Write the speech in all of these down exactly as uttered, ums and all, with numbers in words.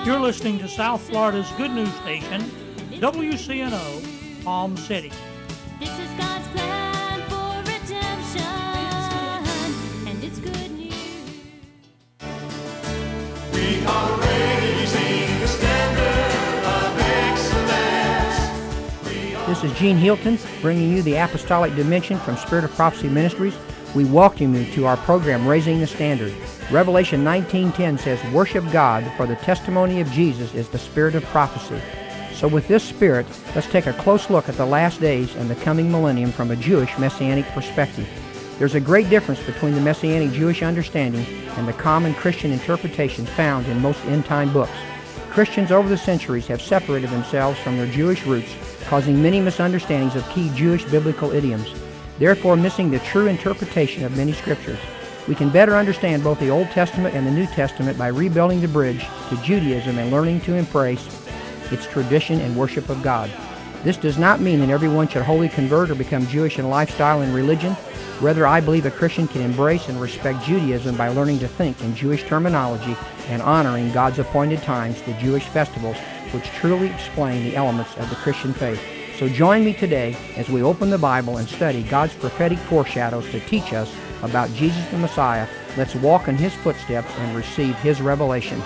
You're listening to South Florida's good news station, W C N O, Palm City. This is God's plan for redemption, and it's good news. We are raising the standard of excellence. We are This is Gene Hilton bringing you the Apostolic Dimension from Spirit of Prophecy Ministries. We welcome you to our program, Raising the Standard. Revelation nineteen ten says, "Worship God, for the testimony of Jesus is the spirit of prophecy." So with this spirit, let's take a close look at the last days and the coming millennium from a Jewish Messianic perspective. There's a great difference between the Messianic Jewish understanding and the common Christian interpretation found in most end-time books. Christians over the centuries have separated themselves from their Jewish roots, causing many misunderstandings of key Jewish biblical idioms, therefore missing the true interpretation of many scriptures. We can better understand both the Old Testament and the New Testament by rebuilding the bridge to Judaism and learning to embrace its tradition and worship of God. This does not mean that everyone should wholly convert or become Jewish in lifestyle and religion. Rather, I believe a Christian can embrace and respect Judaism by learning to think in Jewish terminology and honoring God's appointed times, the Jewish festivals, which truly explain the elements of the Christian faith. So join me today as we open the Bible and study God's prophetic foreshadows to teach us about Jesus the Messiah. Let's walk in His footsteps and receive His revelation.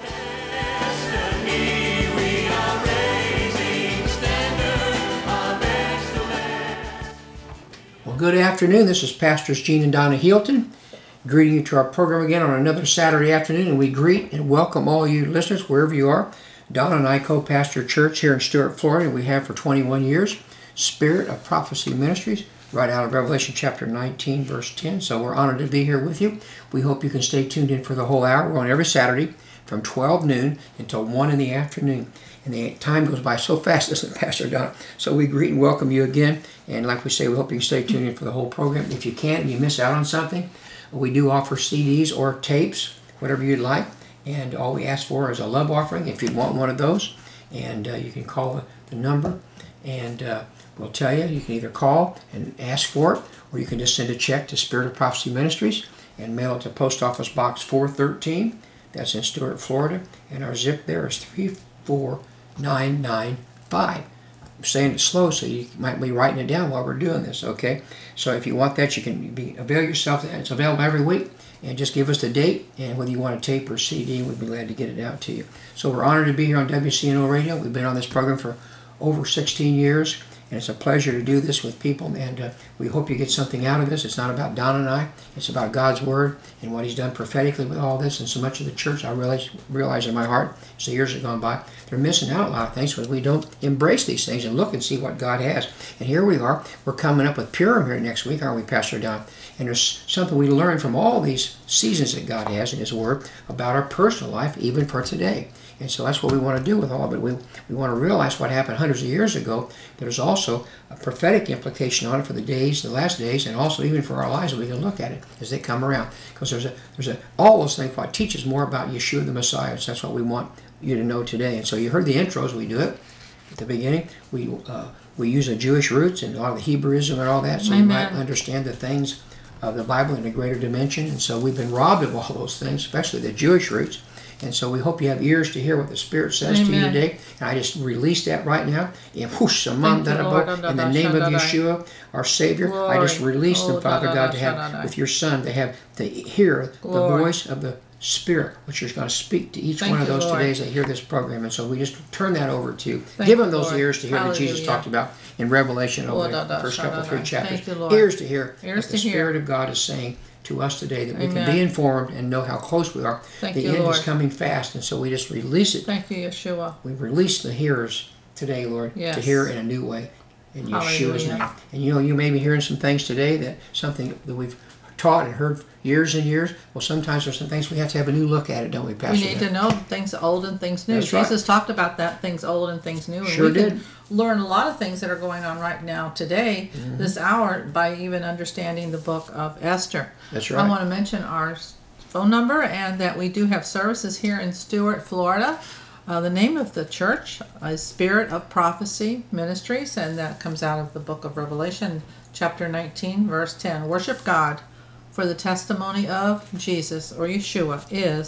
destiny. We are raising the standard of excellence. Well, good afternoon. This is Pastors Gene and Donna Hilton, greeting you to our program again on another Saturday afternoon, and we greet and welcome all you listeners wherever you are. Donna and I co-pastor a church here in Stuart, Florida. We have for twenty-one years, Spirit of Prophecy Ministries, right out of Revelation chapter nineteen, verse ten. So we're honored to be here with you. We hope you can stay tuned in for the whole hour. We're on every Saturday from twelve noon until one in the afternoon. And the time goes by so fast, doesn't it, Pastor Donna? So we greet and welcome you again. And like we say, we hope you can stay tuned in for the whole program. If you can't and you miss out on something, we do offer C Ds or tapes, whatever you'd like. And all we ask for is a love offering if you want one of those. And uh, you can call the, the number and uh, we'll tell you. You can either call and ask for it, or you can just send a check to Spirit of Prophecy Ministries and mail it to Post Office Box four thirteen. That's in Stuart, Florida. And our zip there is three four nine nine five. I'm saying it slow so you might be writing it down while we're doing this, okay? So if you want that, you can be, avail yourself. It's available every week. And just give us the date, and whether you want a tape or C D, we'd be glad to get it out to you. So we're honored to be here on W C N O Radio. We've been on this program for over sixteen years, and it's a pleasure to do this with people, and uh, we hope you get something out of this. It's not about Don and I. It's about God's Word and what He's done prophetically with all this, and so much of the church, I realize, realize in my heart, as the years have gone by, they're missing out a lot of things because we don't embrace these things and look and see what God has. And here we are. We're coming up with Purim here next week, aren't we, Pastor Don? And there's something we learn from all these seasons that God has in His Word about our personal life, even for today. And so that's what we want to do with all of it. We, we want to realize what happened hundreds of years ago. There's also a prophetic implication on it for the days, the last days, and also even for our lives. We can look at it as they come around. Because there's a, there's a, all those things what teaches more about Yeshua the Messiah. So that's what we want you to know today. And so you heard the intros. We do it at the beginning. We uh, we use the Jewish roots and a lot of the Hebrewism and all that, so Amen. you might understand the things of the Bible in a greater dimension. And so we've been robbed of all those things, especially the Jewish roots. And so we hope you have ears to hear what the Spirit says Amen. to you today. And I just release that right now. In Thank you, Lord. the name of Yeshua, our Savior, I just Glory. release them, Oh, Father da, da, God, da, to da, da. have with your Son, to have to hear Glory. the voice of the Spirit, which is going to speak to each Thank one of you, those Lord. today as they hear this program. And so we just turn that over to you. Thank Give you, them those Lord. ears to hear that Jesus Hallelujah. talked about in Revelation Oh, over da, the da, first sha, couple, da, three da. chapters. Thank you, Lord. Ears to hear Ears what the to hear. Spirit of God is saying to us today, that we can Amen. be informed and know how close we are. Thank the you, end Lord. is coming fast, and so we just release it. Thank you, Yeshua. We release the hearers today, Lord, to Yes. hear in a new way in Yeshua's Hallelujah. name. And you know, you may be hearing some things today that something that we've taught and heard years and years. Well, sometimes there's some things we have to have a new look at it, don't we, Pastor? We need to know things old and things new. That's right. Jesus talked about that, things old and things new. And Sure we did. can learn a lot of things that are going on right now today, Mm-hmm. this hour, by even understanding the book of Esther. That's right. I want to mention our phone number and that we do have services here in Stuart, Florida. Uh, the name of the church is Spirit of Prophecy Ministries, and that comes out of the book of Revelation, chapter nineteen, verse ten. Worship God, for the testimony of Jesus, or Yeshua, is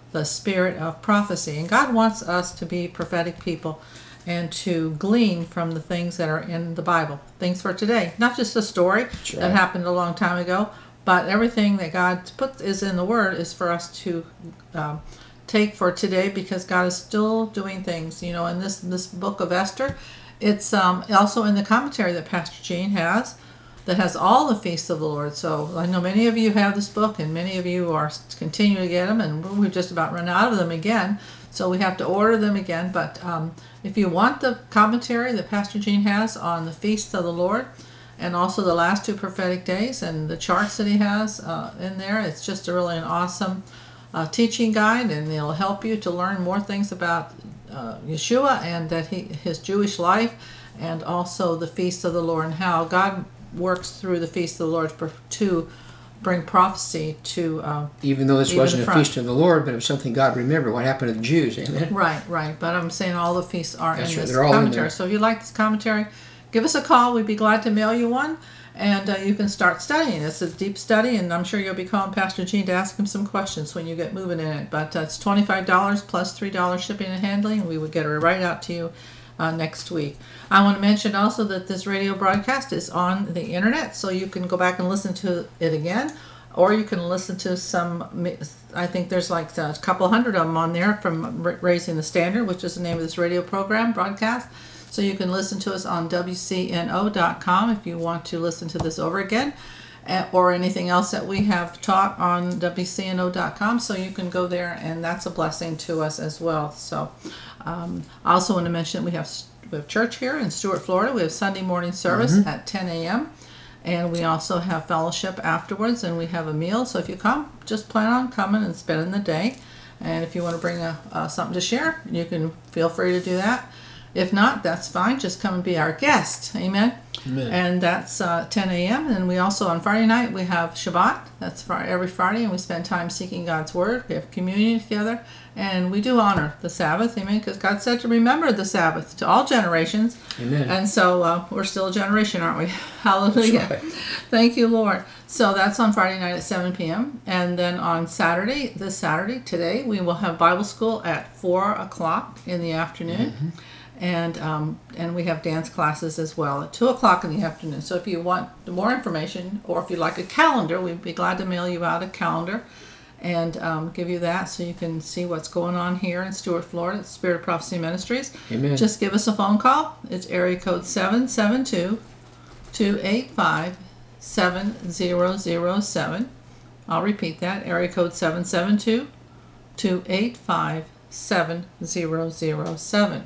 the spirit of prophecy. And God wants us to be prophetic people and to glean from the things that are in the Bible, things for today, not just a story right. that happened a long time ago, but everything that God puts is in the Word is for us to um, take for today, because God is still doing things. You know, in this this book of Esther, it's um, also in the commentary that Pastor Gene has, that has all the feasts of the Lord. So I know many of you have this book, and many of you are continue to get them, and we've just about run out of them again. So we have to order them again. But um, if you want the commentary that Pastor Gene has on the feasts of the Lord, and also the last two prophetic days, and the charts that he has uh, in there, it's just a really an awesome uh, teaching guide, and it'll help you to learn more things about uh, Yeshua and that he his Jewish life, and also the feasts of the Lord, and how God works through the feast of the Lord for, to bring prophecy to uh, Even though this even wasn't the a front. feast of the Lord, but it was something God remembered. What happened to the Jews? Amen. Right, right. But I'm saying all the feasts are That's in right, this they're all in commentary. there. So if you like this commentary, give us a call. We'd be glad to mail you one, and uh, you can start studying. It's a deep study, and I'm sure you'll be calling Pastor Gene to ask him some questions when you get moving in it. But uh, it's twenty-five dollars plus three dollars shipping and handling, and we would get it right out to you uh, next week. I want to mention also that this radio broadcast is on the internet, so you can go back and listen to it again, or you can listen to some, I think there's like a couple hundred of them on there from Raising the Standard, which is the name of this radio program broadcast. So you can listen to us on W C N O dot com if you want to listen to this over again, or anything else that we have taught on W C N O dot com. So you can go there, and that's a blessing to us as well. So um, I also want to mention we have, we have church here in Stuart, Florida. We have Sunday morning service Mm-hmm. at ten a.m. And we also have fellowship afterwards, and we have a meal. So if you come, just plan on coming and spending the day. And if you want to bring a, uh, something to share, you can feel free to do that. If not, that's fine. Just come and be our guest. Amen. Amen. And that's uh, ten a.m. And we also, on Friday night, we have Shabbat. That's for every Friday, and we spend time seeking God's Word. We have communion together, and we do honor the Sabbath. Amen. Because God said to remember the Sabbath to all generations. Amen. And so uh, we're still a generation, aren't we? Hallelujah. That's right. Thank you, Lord. So that's on Friday night at seven p.m. And then on Saturday, this Saturday, today, we will have Bible school at four o'clock in the afternoon. Mm-hmm. And um, and we have dance classes as well at two o'clock in the afternoon. So if you want more information, or if you'd like a calendar, we'd be glad to mail you out a calendar and um, give you that, so you can see what's going on here in Stuart, Florida at Spirit of Prophecy Ministries. Amen. Just give us a phone call. It's area code seven seven two, two eight five, seven zero zero seven. I'll repeat that. Area code seven seven two, two eight five, seven zero zero seven.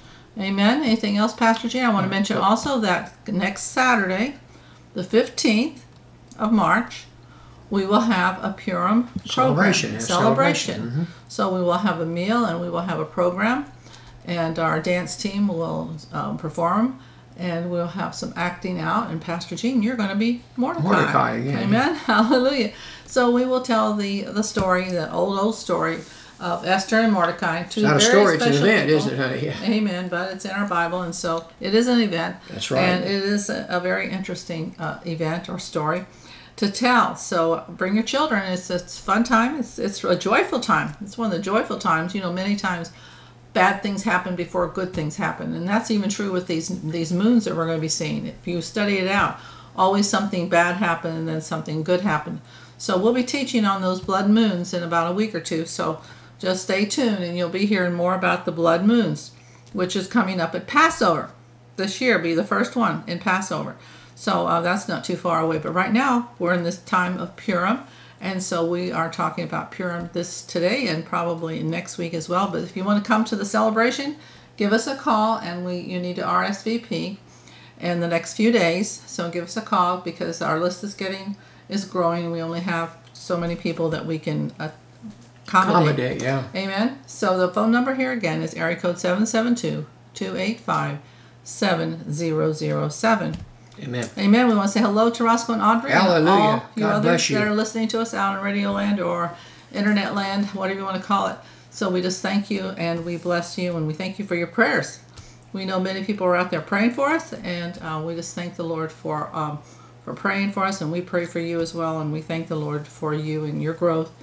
Amen. Anything else, Pastor G? I want to mention also that next Saturday, the fifteenth of March, we will have a Purim Celebration, program. yeah, Celebration. celebration, mhm. So we will have a meal, and we will have a program, and our dance team will um, perform, and we'll have some acting out. And Pastor Gene, you're going to be Mordecai. Mordecai, yeah. Amen. Hallelujah. So we will tell the the story, the old old story of Esther and Mordecai. Two It's not a very story, it's an special event, people. isn't it, honey? Yeah. Amen. But it's in our Bible, and so it is an event. That's right. And it is a, a very interesting uh, event or story to tell. So bring your children. It's it's a fun time. It's it's a joyful time. It's one of the joyful times. You know, many times bad things happen before good things happen, and that's even true with these these moons that we're going to be seeing. If you study it out, always something bad happened and then something good happened. So we'll be teaching on those blood moons in about a week or two. So just stay tuned, and you'll be hearing more about the blood moons, which is coming up at Passover this year. Be the first one in Passover. So uh, that's not too far away. But right now, we're in this time of Purim, and so we are talking about Purim this today and probably next week as well. But if you want to come to the celebration, give us a call, and we you need to R S V P in the next few days. So give us a call, because our list is getting is growing. We only have so many people that we can uh, accommodate. Accommodate, yeah. Amen. So the phone number here again is area code seven seven two, two eight five, seven zero zero seven. Amen. Amen. We want to say hello to Roscoe and Audrey. Hallelujah. And all you God others bless you. that are listening to us out in Radio Land or Internet Land, whatever you want to call it. So we just thank you, and we bless you, and we thank you for your prayers. We know many people are out there praying for us, and uh, we just thank the Lord for um, for praying for us, and we pray for you as well, and we thank the Lord for you and your growth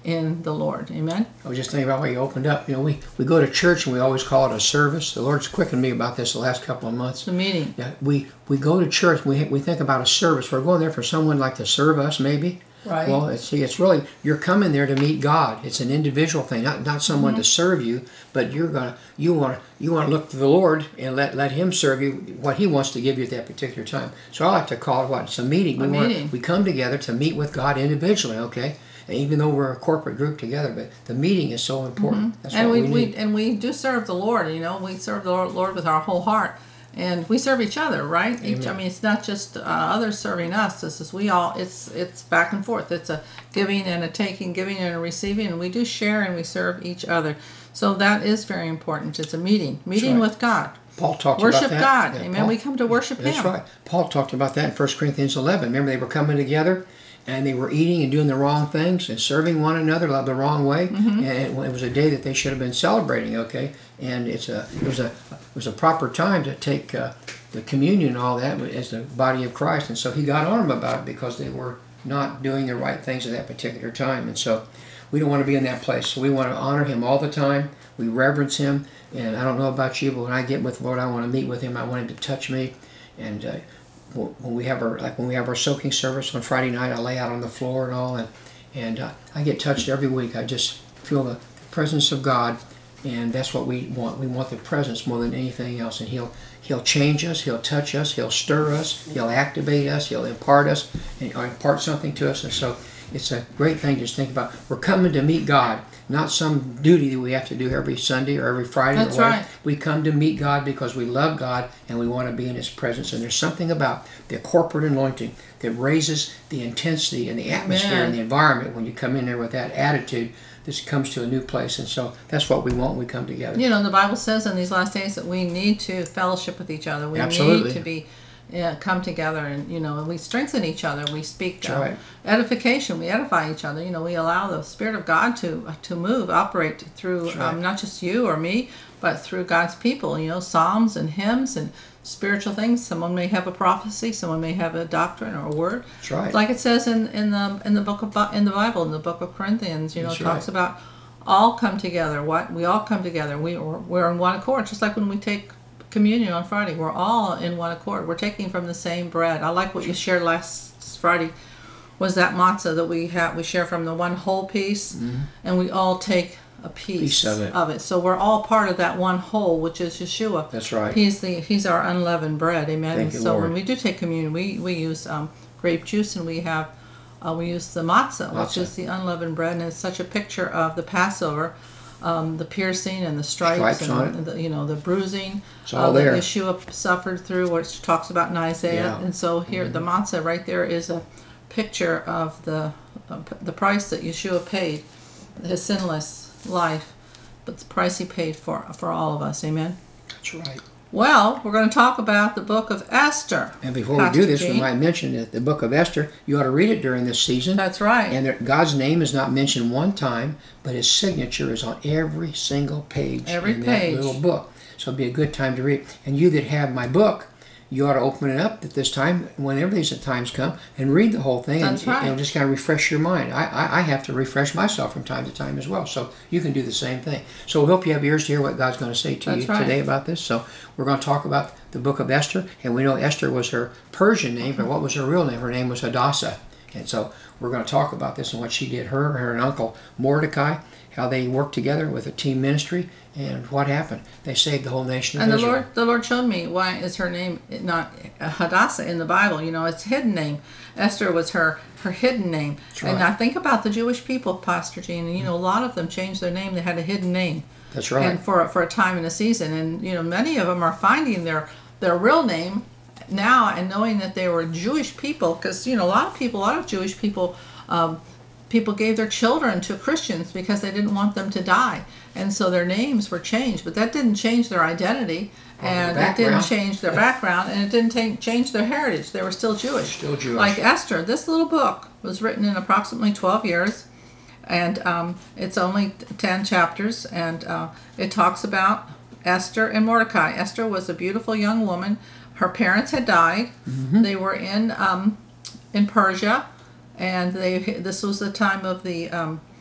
in the Lord. Amen. I was just thinking about what you opened up. You know, we, we go to church and we always call it a service. The Lord's quickened me about this the last couple of months. The meeting. Yeah, we, we go to church, we we think about a service. We're going there for someone like to serve us, maybe. Right. Well, it's, see, it's really, you're coming there to meet God. It's an individual thing, not not someone Mm-hmm. to serve you, but you're gonna you want to you want to look to the Lord and let let Him serve you what He wants to give you at that particular time. So I like to call it what? It's a meeting. A we wanna- meeting. we come together to meet with God individually. Okay. And even though we're a corporate group together, but the meeting is so important. That's And what we, we, we need. and we do serve the Lord. You know, we serve the Lord, Lord with our whole heart, and we serve each other, right? Each, I Amen. mean, it's not just uh, others serving us. This is we all. It's it's back and forth. It's a giving and a taking, giving and a receiving, and we do share and we serve each other. So that is very important. It's a meeting, meeting right. with God. Paul talked Worship about that. God. Yeah, Amen. Paul- We come to worship That's Him. right. Paul talked about that in First Corinthians eleven. Remember, they were coming together and they were eating and doing the wrong things and serving one another the wrong way. Mm-hmm. And it was a day that they should have been celebrating. Okay, and it's a it was a it was a proper time to take uh, the communion and all that as the body of Christ. And so he got on them about it because they were not doing the right things at that particular time. And so we don't want to be in that place. So we want to honor Him all the time. We reverence Him. And I don't know about you, but when I get with the Lord, I want to meet with Him. I want Him to touch me. And uh, when we have our like when we have our soaking service on Friday night, I lay out on the floor and all, and and uh, I get touched every week. I just feel the presence of God, and that's what we want. We want the presence more than anything else. And He'll He'll change us. He'll touch us. He'll stir us. He'll activate us. He'll impart us and or impart something to us. And so it's a great thing to just think about. We're coming to meet God, not some duty that we have to do every Sunday or every Friday. That's or whatever. right. We come to meet God because we love God and we want to be in His presence. And there's something about the corporate anointing that raises the intensity and the atmosphere Amen. and the environment when you come in there with that attitude. This comes to a new place. And so that's what we want when we come together. You know, the Bible says in these last days that we need to fellowship with each other. We Absolutely. need to be uh, come together, and you know, and we strengthen each other. We speak That's uh, right. edification. We edify each other. You know, we allow the Spirit of God to to move, operate through That's right. um, not just you or me, but through God's people. You know, psalms and hymns and spiritual things. Someone may have a prophecy. Someone may have a doctrine or a word. That's right. Like it says in, in the in the book of Bi- in the Bible, in the book of Corinthians. You know, That's it talks right. about all come together. What we all come together. We we're, we're in one accord. Just like when we take communion on Friday, we're all in one accord. We're taking from the same bread. I like what you shared last Friday. Was that matzah that we have? We share from the one whole piece, and we all take a piece, Piece of it. So we're all part of that one whole, which is Yeshua. That's right. He's the He's our unleavened bread. Amen. Thank And you, so Lord. when we do take communion, we we use um, grape juice, and we have uh, we use the matzah, which Matzah. is the unleavened bread, and it's such a picture of the Passover. Um, the piercing and the stripes, Stripes and on it. the, you know the bruising It's all uh, that there. Yeshua suffered through, which talks about in Isaiah. Yeah. Mm-hmm. And so here, the matzah right there is a picture of the uh, the price that Yeshua paid, his sinless life, but the price he paid for for all of us. Amen. That's right. Well, we're going to talk about the book of Esther. And before Pastor we do this, we Gene. might mention that the book of Esther, you ought to read it during this season. That's right. And there, God's name is not mentioned one time, but His signature is on every single page Every in page. that little book. So it'd be a good time to read. And you that have my book, you ought to open it up at this time, whenever these times come, and read the whole thing. That's and right. it'll just kind of refresh your mind. I, I, I have to refresh myself from time to time as well. So you can do the same thing. So we hope you have ears to hear what God's going to say to That's you right. today about this. So we're going to talk about the book of Esther. And we know Esther was her Persian name, but what was her real name? Her name was Hadassah. And so we're going to talk about this and what she did. Her, her and Uncle Mordecai, how they worked together with a team ministry, and what happened. They saved the whole nation of And the Israel. Lord, the Lord showed me why is her name not Hadassah in the Bible. You know, it's hidden name. Esther was her her hidden name. right. And I think about the Jewish people, Pastor Gene, and you know, a lot of them changed their name. They had a hidden name. That's right. And for for a time and a season, and you know, many of them are finding their their real name now and knowing that they were Jewish people, because you know, a lot of people, a lot of Jewish people. Um, People gave their children to Christians because they didn't want them to die. And so their names were changed. But that didn't change their identity. their And it didn't background. change their background. And it didn't ta- change their heritage. They were still Jewish. Still Jewish. Like Esther. This little book was written in approximately twelve years. And um, it's only ten chapters. And uh, it talks about Esther and Mordecai. Esther was a beautiful young woman. Her parents had died. Mm-hmm. They were in um, in Persia. And they this was the time of the um,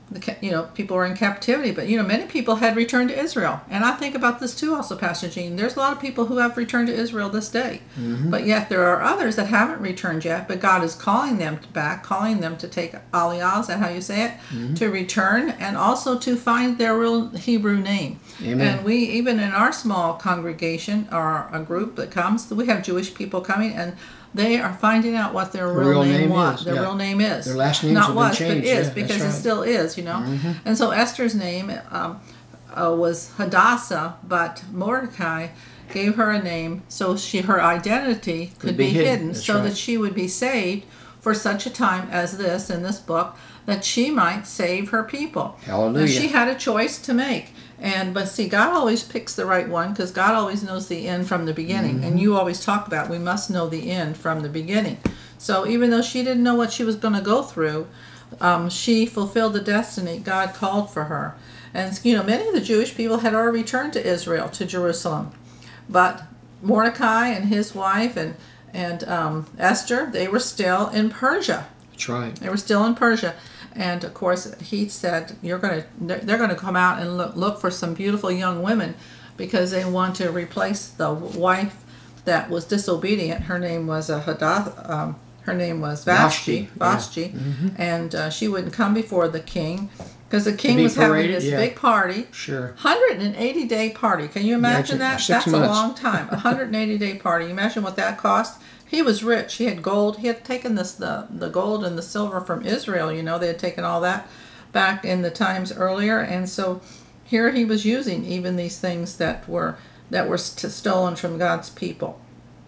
the ca- you know, people were in captivity, but you know, many people had returned to Israel. And I think about this too, also, Pastor Gene. There's a lot of people who have returned to Israel this day, but yet there are others that haven't returned yet. But God is calling them back, calling them to take aliyah, is that how you say it? To return, and also to find their real Hebrew name. Amen. And we, even in our small congregation or a group that comes, we have Jewish people coming, and they are finding out what their real, real name, name was. is, Their yeah. real name is. Their last names Not have been was, changed, but is, yeah, because that's it right. still is, you know. And so Esther's name um, uh, was Hadassah, but Mordecai gave her a name so she her identity could, be be, hidden, hidden, that's so right. that she would be saved for such a time as this in this book, that she might save her people. Hallelujah. And she had a choice to make. And but see, God always picks the right one, because God always knows the end from the beginning. And you always talk about we must know the end from the beginning. So even though she didn't know what she was going to go through, um, she fulfilled the destiny God called for her. And you know, many of the Jewish people had already returned to Israel, to Jerusalem, but Mordecai and his wife and and um, Esther, they were still in Persia. That's right. They were still in Persia. And of course, he said, "You're going to. They're going to come out and look, look for some beautiful young women, because they want to replace the wife that was disobedient. Her name was a Hadath. Um, her name was Vashti. Vashti, Vashti, yeah. and uh, she wouldn't come before the king, because the king be was having paraded, this yeah. big party, Sure. one hundred eighty day party. Can you imagine, Imagine, that? six That's months. a long time. one hundred eighty day party. You imagine what that cost. He was rich. He had gold. He had taken this the the gold and the silver from Israel. You know, they had taken all that back in the times earlier, and so here he was using even these things that were that were st- stolen from God's people.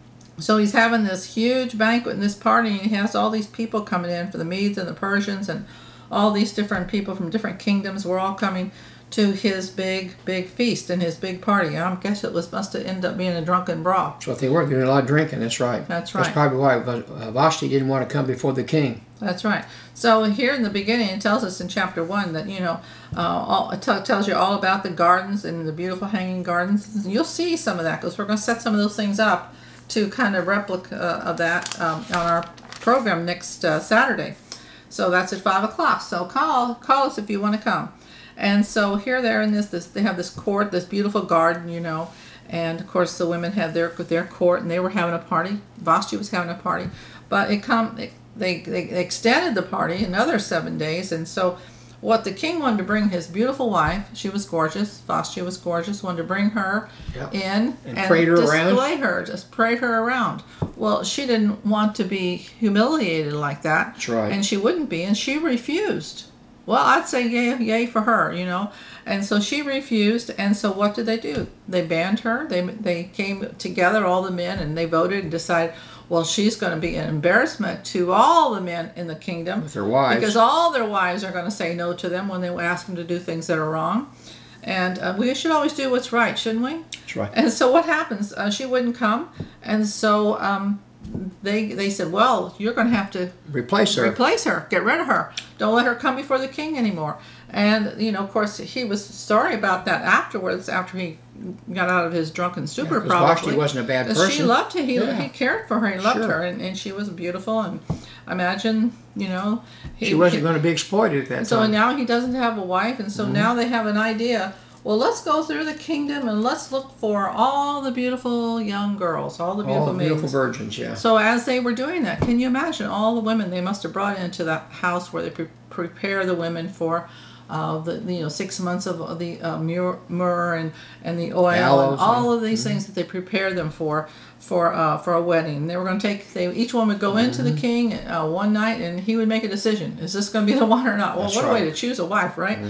So he's having this huge banquet and this party, and he has all these people coming in, for the Medes and the Persians, and all these different people from different kingdoms were all coming to his big, big feast and his big party. I guess it was must have ended up being a drunken brawl. That's what they were, doing a lot of drinking, that's right. That's That's right. probably why uh, Vashti didn't want to come before the king. That's right. So here in the beginning, it tells us in chapter one that, you know, uh, all, it t- tells you all about the gardens and the beautiful hanging gardens. And you'll see some of that, because we're going to set some of those things up to kind of replica uh, of that um, on our program next uh, Saturday. So that's at five o'clock. So call call us if you want to come. And so here they're in this, this they have this court, this beautiful garden, you know, and of course the women had their their court, and they were having a party. Vashti was having a party, but it come it, they, they they extended the party another seven days, and so what the king wanted to bring his beautiful wife, she was gorgeous, Vashti was gorgeous, wanted to bring her Yep. in And and, parade her display around? her, just parade her around. Well, she didn't want to be humiliated like that. That's right. And she wouldn't be, and she refused. Well, I'd say yay, yay for her, you know. And so she refused, and so what did they do? They banned her. They they came together, all the men, and they voted and decided, well, she's going to be an embarrassment to all the men in the kingdom. With their wives. Because all their wives are going to say no to them when they ask them to do things that are wrong. And uh, we should always do what's right, shouldn't we? That's right. And so what happens? Uh, she wouldn't come, and so um, they they said, well, you're going to have to Replace her. replace her, get rid of her. Don't let her come before the king anymore. And, you know, of course, he was sorry about that afterwards, after he got out of his drunken stupor, Yeah, 'cause probably. Vashti wasn't a bad 'Cause person. she loved him. He, Yeah. he cared for her. He loved Sure. her. And, and she was beautiful. And imagine, you know. He, She wasn't he- going to be exploited at that So time. now he doesn't have a wife. And so Mm-hmm. now they have an idea. Well, let's go through the kingdom and let's look for all the beautiful young girls, all the beautiful All maidens. beautiful virgins, yeah. So as they were doing that, can you imagine all the women they must have brought into that house where they pre- prepare the women for uh, the you know six months of the uh, myrrh, myrrh and and the oil Aloes, and all yeah. of these things that they prepare them for for uh, for a wedding. They were going to take they each one would go into Mm-hmm. the king uh, one night, and he would make a decision: is this going to be the one or not? Well, That's what a way right. to choose a wife, right?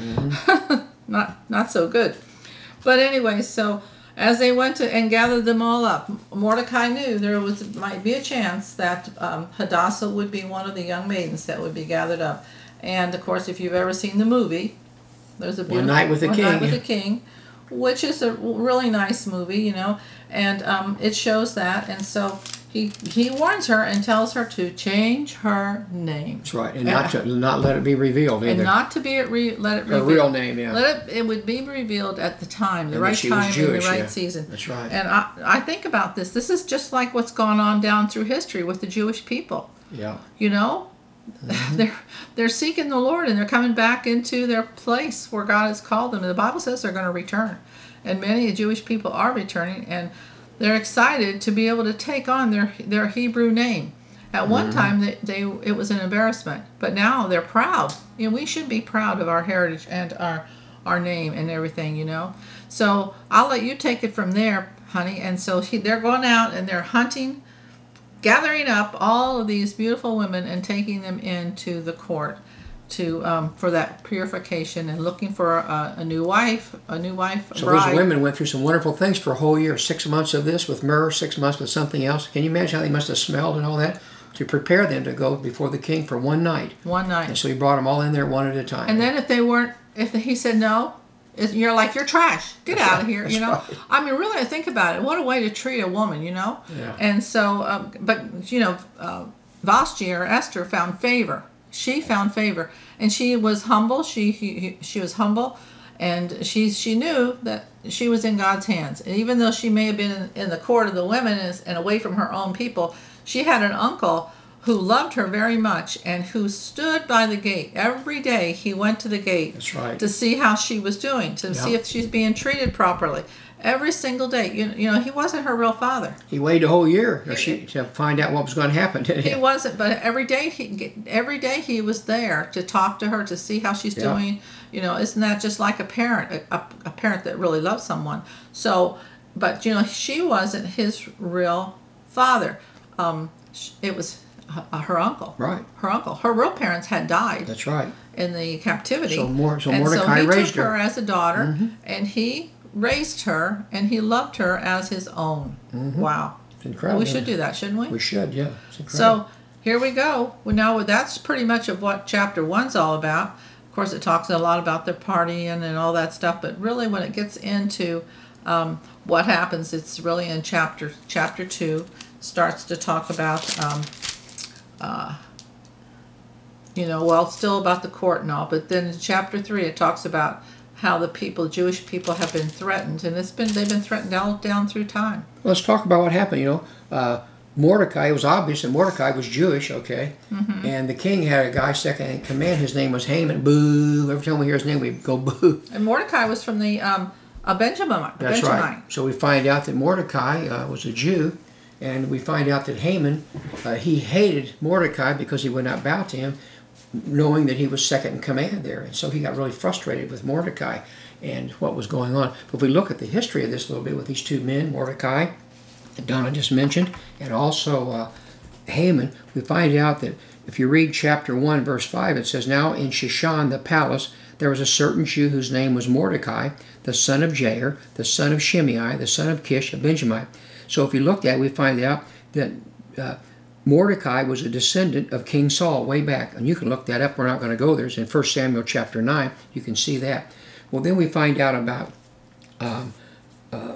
not not so good. But anyway, so as they went to and gathered them all up, Mordecai knew there was might be a chance that um, Hadassah would be one of the young maidens that would be gathered up. And of course, if you've ever seen the movie, there's a beautiful Night with the One King. Night with the King, which is a really nice movie, you know, and um, it shows that. And so he he warns her and tells her to change her name. That's right. And not to not let it be revealed either. And not to be it re, let it Her reveal. real name, yeah. Let it it would be revealed at the time, the And that right she was time Jewish, and the right yeah. season. That's right. And I I think about this. This is just like what's gone on down through history with the Jewish people. Yeah. You know, Mm-hmm. they're they're seeking the Lord, and they're coming back into their place where God has called them. And the Bible says they're going to return, and many Jewish people are returning, and they're excited to be able to take on their their Hebrew name. At one Mm-hmm. time, they, they it was an embarrassment, but now they're proud. You know, we should be proud of our heritage and our our name and everything. You know, so I'll let you take it from there, honey. And so he, they're going out and they're hunting, gathering up all of these beautiful women and taking them into the court to um, for that purification and looking for a, a new wife, a new wife, a So bride. those women went through some wonderful things for a whole year. Six months of this with myrrh, six months with something else. Can you imagine how they must have smelled and all that to prepare them to go before the king for one night? One night. And so he brought them all in there one at a time. And then if they weren't, if he said no, it's- you're like, you're trash. Get That's out right. of here. That's You know. right. I mean, really, I think about it. What a way to treat a woman. You know. Yeah. And so, um, but you know, uh, Vashti or Esther found favor. She found favor, and she was humble. She he, she was humble, and she she knew that she was in God's hands. And even though she may have been in, in the court of the women and, and away from her own people, she had an uncle who loved her very much and who stood by the gate every day. He went to the gate That's right. to see how she was doing, to see Yep. if she's being treated properly. Every single day, you, you know, he wasn't her real father. He waited a whole year to, she, to find out what was going to happen, didn't he? He wasn't, but every day he every day he was there to talk to her, to see how she's Yeah. doing. You know, isn't that just like a parent, a, a parent that really loves someone? So, but you know, she wasn't his real father. Um, sh- it was h- her uncle. Right. Her uncle. Her real parents had died That's right. in the captivity. So Mor- so and Mordecai so he raised took her. her. as a daughter, and he raised her, and he loved her as his own. Wow. It's incredible. We should do that, shouldn't we? We should, yeah. It's incredible. So here we go. Well, now that's pretty much of what chapter one's all about. Of course, it talks a lot about their partying and all that stuff, but really, when it gets into um, what happens, it's really in chapter chapter two. Starts to talk about, um, uh, you know, well, it's still about the court and all, but then in chapter three, it talks about how the people, Jewish people, have been threatened, and it's been they've been threatened all down through time. Let's talk about what happened. You know, uh, Mordecai, it was obvious that Mordecai was Jewish, okay? Mm-hmm. And the king had a guy second in command. His name was Haman. Boo. Every time we hear his name, we go boo. And Mordecai was from the um, a Benjamin. That's Benjamin. right. So we find out that Mordecai uh, was a Jew, and we find out that Haman, uh, he hated Mordecai because he would not bow to him, knowing that he was second in command there. And so he got really frustrated with Mordecai and what was going on. But if we look at the history of this a little bit with these two men, Mordecai, that Donna just mentioned, and also uh, Haman, we find out that if you read chapter one, verse five, it says, "Now in Shushan the palace there was a certain Jew whose name was Mordecai, the son of Jair, the son of Shimei, the son of Kish, a Benjamite." So if you look at it, we find out that uh, Mordecai was a descendant of King Saul way back. And you can look that up. We're not going to go there. It's in First Samuel chapter nine. You can see that. Well, then we find out about um, uh,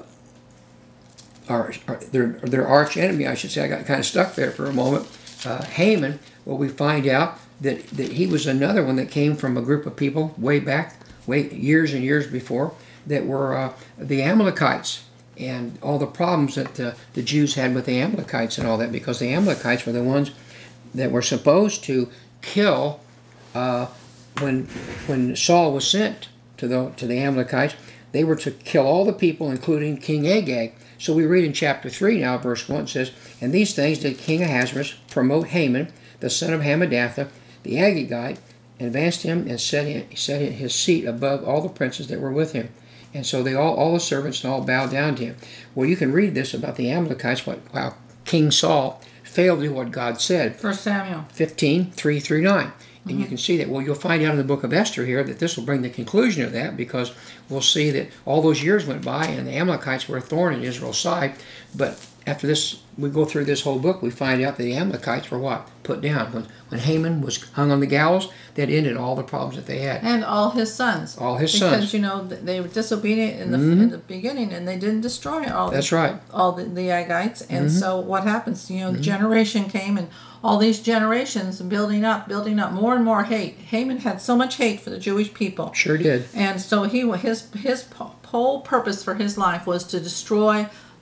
our, our their, their arch enemy, I should say. I got kind of stuck there for a moment. Uh, Haman, well, we find out that, that he was another one that came from a group of people way back, way years and years before, that were uh, the Amalekites. And all the problems that uh, the Jews had with the Amalekites and all that, because the Amalekites were the ones that were supposed to kill uh, when when Saul was sent to the to the Amalekites. They were to kill all the people, including King Agag. So we read in chapter three now, verse one, it says, "And these things did King Ahasuerus promote Haman, the son of Hammedatha, the Agagite, and advanced him and set him, set his seat above all the princes that were with him. And so they all, all the servants and all bowed down to him." Well, you can read this about the Amalekites, what, how King Saul failed to do what God said. First Samuel. fifteen, three through nine. And you can see that. Well, you'll find out in the book of Esther here that this will bring the conclusion of that, because we'll see that all those years went by and the Amalekites were a thorn in Israel's side. But after this, we go through this whole book, we find out that the Amalekites were what? Put down. When, when Haman was hung on the gallows, that ended all the problems that they had. And all his sons. All his because, sons. Because, you know, th- they were disobedient in the in the beginning, and they didn't destroy all That's the, right. all the, the Agites. And so what happens? You know, the generation came, and all these generations building up, building up more and more hate. Haman had so much hate for the Jewish people. Sure did. And so he his his whole purpose for his life was to destroy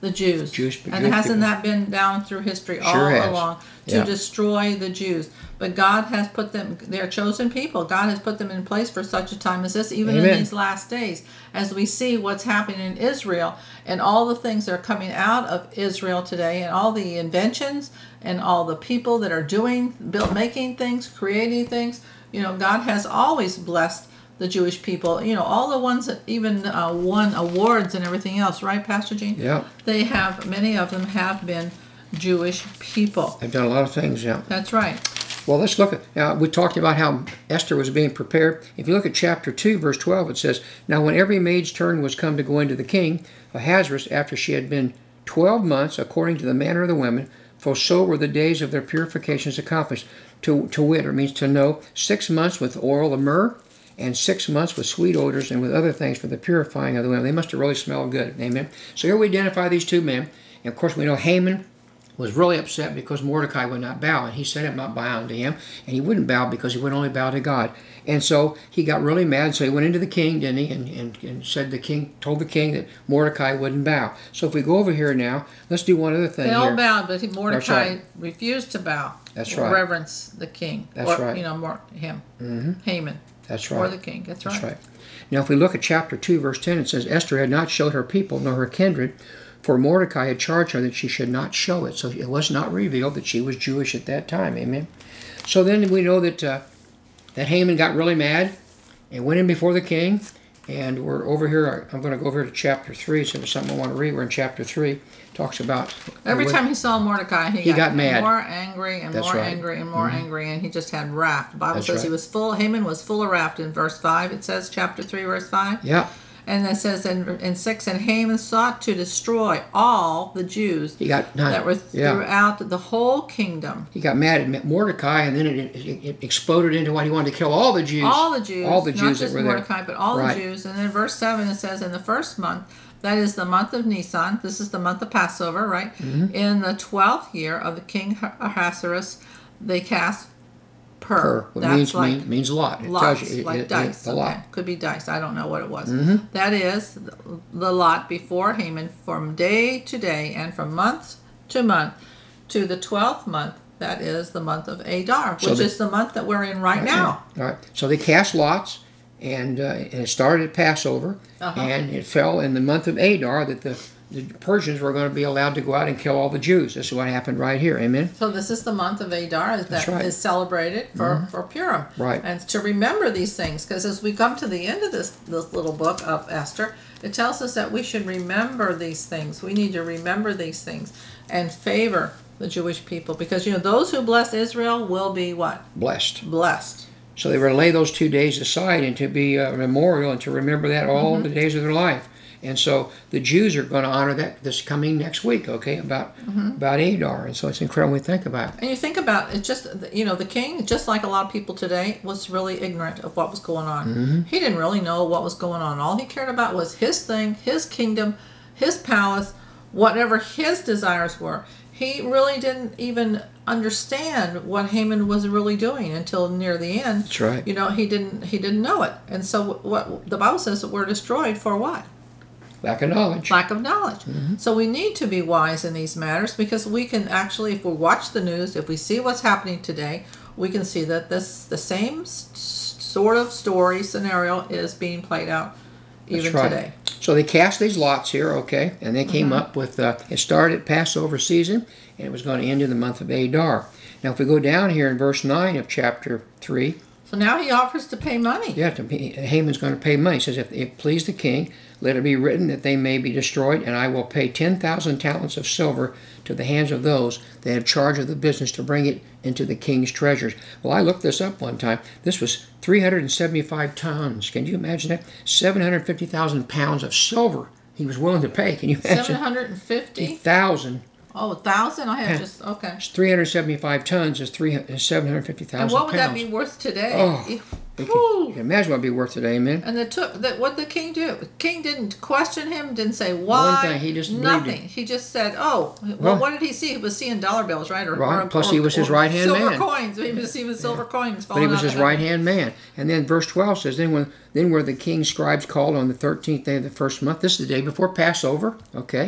The Jews. Jewish- and Jewish hasn't people. that been down through history all Sure has. along to Yeah. destroy the Jews? But God has put them, they're chosen people. God has put them in place for such a time as this, even Amen. in these last days, as we see what's happening in Israel and all the things that are coming out of Israel today and all the inventions and all the people that are doing, built, making things, creating things. You know, God has always blessed the Jewish people. You know, all the ones that even uh, won awards and everything else, right, Pastor Gene? Yeah. They have, many of them have been Jewish people. They've done a lot of things, yeah. That's right. Well, let's look at, now we talked about how Esther was being prepared. If you look at chapter two, verse twelve, it says, Now when every maid's turn was come to go into the king, Ahasuerus, after she had been twelve months, according to the manner of the women, for so were the days of their purifications accomplished. To, to wit, or means to know, six months with oil of myrrh, and six months with sweet odors and with other things for the purifying of the women. They must have really smelled good. Amen. So here we identify these two men. And of course we know Haman was really upset because Mordecai would not bow, and he said him not bow unto him, and he wouldn't bow because he would only bow to God. And so he got really mad, so he went into the king, didn't he, and, and, and said the king, told the king that Mordecai wouldn't bow. So if we go over here now, let's do one other thing They all here. bowed, but Mordecai right. refused to bow. That's or right. reverence the king. That's or, right. You know, more him. Mm-hmm. Haman. That's Or right. the king. That's right. That's right. Now if we look at chapter two, verse ten, it says, Esther had not showed her people nor her kindred, for Mordecai had charged her that she should not show it. So it was not revealed that she was Jewish at that time. Amen. So then we know that uh, that Haman got really mad and went in before the king. And we're over here. I'm going to go over to chapter three. So there's something I want to read. We're in chapter three. It talks about Every uh, time he saw Mordecai, he, He got, got mad. more angry and That's more right. angry and more angry, and he just had wrath. The Bible That's says right. he was full. Haman was full of wrath in verse five. It says chapter three, verse five. Yeah. And it says in, in six, and Haman sought to destroy all the Jews He got not, that were yeah. throughout the whole kingdom. He got mad at Mordecai, and then it, it, it exploded into what he wanted to kill all the Jews. All the Jews, all the not Jews just that were there. Mordecai, but all Right. the Jews. And then verse seven, it says, in the first month, that is the month of Nisan, this is the month of Passover, right? Mm-hmm. In the twelfth year of the king Ahasuerus, they cast pur. Per, what That's means like mean, means lot. It lots, tells you it, like it, it, dice. the okay. lot. Could be dice. I don't know what it was. Mhm. That is the lot before Haman from day to day and from month to month to the twelfth month. That is the month of Adar, So which the- is the month that we're in right now. All right. So they cast lots, and, uh, and it started at Passover, Uh-huh. and it fell in the month of Adar that the, the Persians were going to be allowed to go out and kill all the Jews. This is what happened right here. Amen. So this is the month of Adar that That's right. is celebrated for, for Purim. Right. And to remember these things, because as we come to the end of this, this little book of Esther, it tells us that we should remember these things. We need to remember these things and favor the Jewish people, because you know those who bless Israel will be what? Blessed. Blessed. So they were to lay those two days aside and to be a memorial and to remember that all Mm-hmm. the days of their life. And so the Jews are going to honor that this coming next week, okay, about Mm-hmm. about Adar. And so it's incredible when we think about it. And you think about it, just you know, the king, just like a lot of people today, was really ignorant of what was going on. Mm-hmm. He didn't really know what was going on. All he cared about was his thing, his kingdom, his palace, whatever his desires were. He really didn't even understand what Haman was really doing until near the end. That's right. You know, he didn't he didn't know it. And so what the Bible says that we're destroyed for what? Lack of knowledge. Lack of knowledge. So we need to be wise in these matters, because we can actually, if we watch the news, if we see what's happening today, we can see that this the same s- sort of story scenario is being played out even That's right. today. So they cast these lots here, okay, and they came Mm-hmm. up with, uh, it started at Passover season, and it was going to end in the month of Adar. Now if we go down here in verse nine of chapter three, So now he offers to pay money. yeah, to pay, Haman's going to pay money. He says, if it please the king, let it be written that they may be destroyed, and I will pay ten thousand talents of silver to the hands of those that have charge of the business to bring it into the king's treasures. Well, I looked this up one time. This was three hundred seventy-five tons. Can you imagine that? seven hundred fifty thousand pounds of silver he was willing to pay. Can you imagine? Seven hundred and fifty. Thousand. Oh, a thousand. I have Yeah. just okay. three hundred seventy-five tons is three seven hundred fifty thousand And pounds. what would that be worth today? Oh, If- You can, Whew. you can imagine what it'd be worth today, amen? And the took that what the king do? The king didn't question him, didn't say why. thing, he just believed nothing. him. He just said, "Oh, well, Well- what did he see? He was seeing dollar bills, right? Or, Right, or- plus or- he was his or right-hand silver man. coins. He was seeing silver coins But falling he was out his of heaven. right hand man. And then verse twelve says, Then when then were the king's scribes called on the thirteenth day of the first month. This is the day before Passover, okay?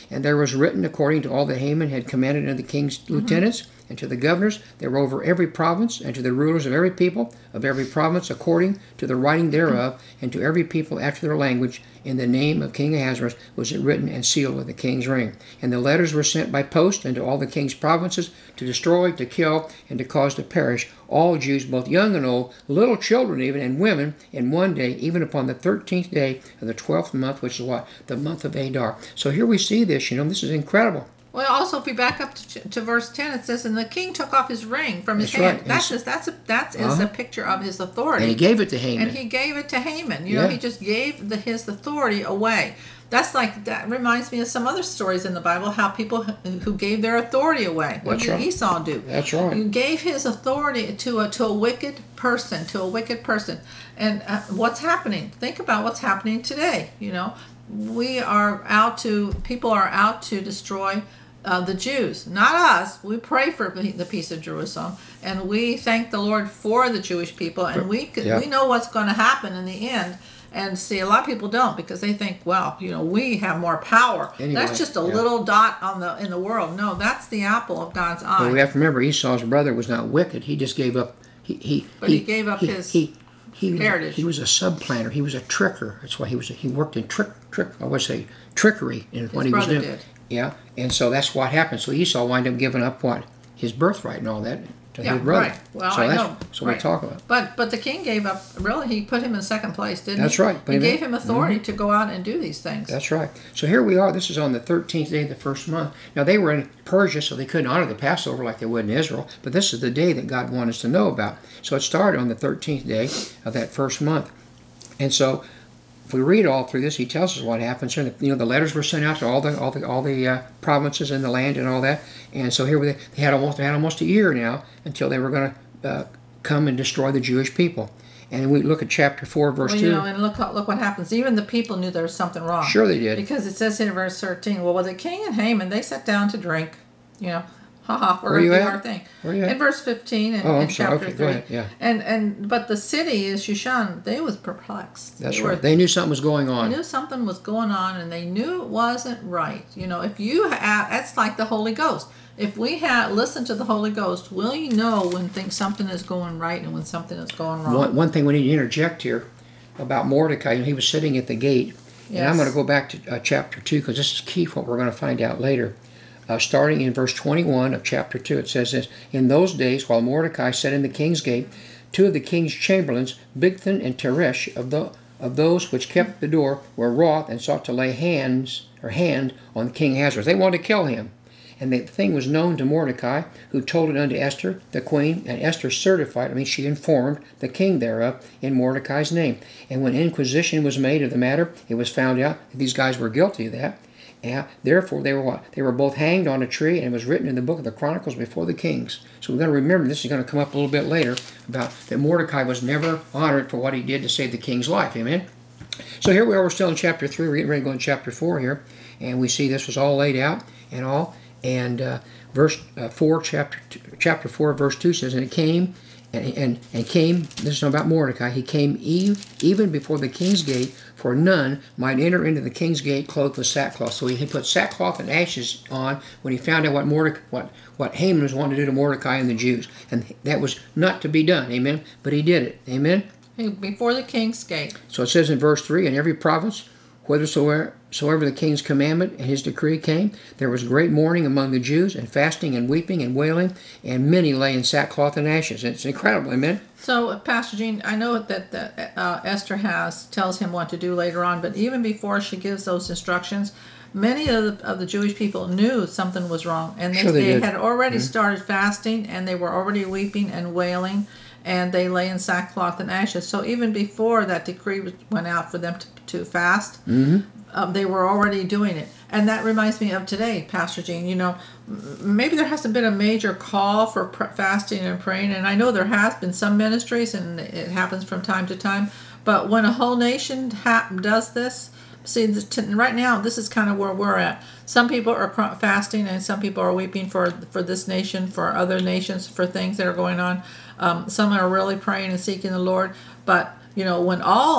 And there was written according to all that Haman had commanded unto the king's lieutenants, and to the governors that were over every province, and to the rulers of every people of every province, according to the writing thereof, and to every people after their language, in the name of King Ahasuerus was it written and sealed with the king's ring. And the letters were sent by post into all the king's provinces, to destroy, to kill, and to cause to perish all Jews, both young and old, little children even, and women, in one day, even upon the thirteenth day of the twelfth month, which is what? The month of Adar. So here we see this, you know, this is incredible. Well, also, if we back up to, to verse ten, it says, "And the king took off his ring from his That's hand." right. That's Yes. just that's a that is Uh-huh. a picture of his authority. And he gave it to Haman. And he gave it to Haman. You know, Yeah. he just gave the, his authority away. That's like that reminds me of some other stories in the Bible, how people who who gave their authority away. What That's did right. Esau do? That's right. He gave his authority to a to a wicked person, to a wicked person. And uh, what's happening? Think about what's happening today. You know, we are out to people are out to destroy uh, the Jews, not us. We pray for the peace of Jerusalem, and we thank the Lord for the Jewish people, and we could, Yeah. we know what's going to happen in the end. And see, a lot of people don't, because they think, well, you know, we have more power. Anyway, that's just a yeah. little dot on the in the world. No, that's the apple of God's eye. But we have to remember Esau's brother was not wicked. He just gave up. He he. But he gave up his he, he, heritage. He was a subplanter. He was a tricker. That's why he was. A, he worked in trick trick. I would say trickery in what he was brother doing. did. Yeah, and so that's what happened. So Esau wound up giving up what his birthright and all that to Yeah, his brother. right. Well, so I that's, know. So right. we talk about. But but the king gave up. Really, he put him in second place, didn't That's he? right. Put He him in- gave him authority to go out and do these things. That's right. So here we are. This is on the thirteenth day of the first month. Now they were in Persia, so they couldn't honor the Passover like they would in Israel. But this is the day that God wanted us to know about. So it started on the thirteenth day of that first month. And so if we read all through this, he tells us what happened. So, you know, the letters were sent out to all the all the all the uh, provinces in the land and all that. And so here we, they had almost they had almost a year now until they were going to uh, come and destroy the Jewish people. And we look at chapter four, verse Well, two. you know, and look look what happens. Even the people knew there was something wrong. Sure they did. Because it says in verse thirteen, well, well, the king and Haman, they sat down to drink. You know, haha, we're Where going you to do at? our thing. Where you at? In verse fifteen and Oh, I'm in sorry. chapter Okay, go three. ahead, yeah. And and but the city is Shushan. They was perplexed. That's they right. Were, They knew something was going They on. knew something was going on, and they knew it wasn't right. You know, if you have, that's like the Holy Ghost. If we have listen to the Holy Ghost, will you know when think something is going right and when something is going wrong? One, one thing we need to interject here about Mordecai, he was sitting at the gate. And I'm Yes. going to go back to uh, chapter two because this is key for what we're going to find out later. Uh, starting in verse twenty-one of chapter two, it says this: In those days, while Mordecai sat in the king's gate, two of the king's chamberlains, Bigthan and Teresh, of the of those which kept the door, were wroth and sought to lay hands or hand on King Ahasuerus. They wanted to kill him. And the thing was known to Mordecai, who told it unto Esther, the queen, and Esther certified, I mean, she informed the king thereof in Mordecai's name. And when inquisition was made of the matter, it was found out that these guys were guilty of that. And therefore, they were what? They were both hanged on a tree, and it was written in the book of the Chronicles before the kings. So we've got to remember, this is going to come up a little bit later, about that Mordecai was never honored for what he did to save the king's life. Amen? So here we are, we're still in chapter three, we're getting ready to go in chapter four here, and we see this was all laid out and all. And uh, verse uh, four, chapter two, chapter four, verse two says, and it came, and and and came. This is about Mordecai. He came eve, even before the king's gate, for none might enter into the king's gate clothed with sackcloth. So he had put sackcloth and ashes on when he found out what Mordecai, what what Haman was wanting to do to Mordecai and the Jews, and that was not to be done. Amen. But he did it. Amen. Before the king's gate. So it says in verse three, in every province, whithersoever soever the king's commandment and his decree came, there was great mourning among the Jews, and fasting and weeping and wailing, and many lay in sackcloth and ashes. It's incredible, amen? So, Pastor Gene, I know that, that uh, Esther has tells him what to do later on, but even before she gives those instructions, many of the, of the Jewish people knew something was wrong, and they, Sure they they did. had already Mm-hmm. started fasting, and they were already weeping and wailing, and they lay in sackcloth and ashes. So even before that decree went out for them to, to fast, Mm-hmm. um, they were already doing it. And that reminds me of today, Pastor Gene. You know, m- maybe there hasn't been a major call for pr- fasting and praying, and I know there has been some ministries, and it happens from time to time. But when a whole nation ha- does this, see, this, t- right now, this is kind of where we're at. Some people are cr- fasting, and some people are weeping for for this nation, for other nations, for things that are going on. Um, some are really praying and seeking the Lord. But you know, when all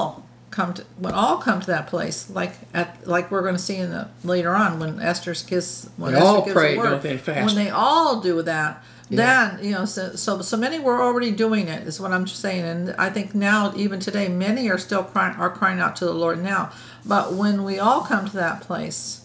come to when all come to that place, like at like we're going to see in the later on when Esther's kiss when They Esther all gives pray, the word, don't they, and fast. when they all do that, Yeah. then you know so, so so many were already doing it is what I'm just saying, and I think now even today many are still crying are crying out to the Lord now. But when we all come to that place,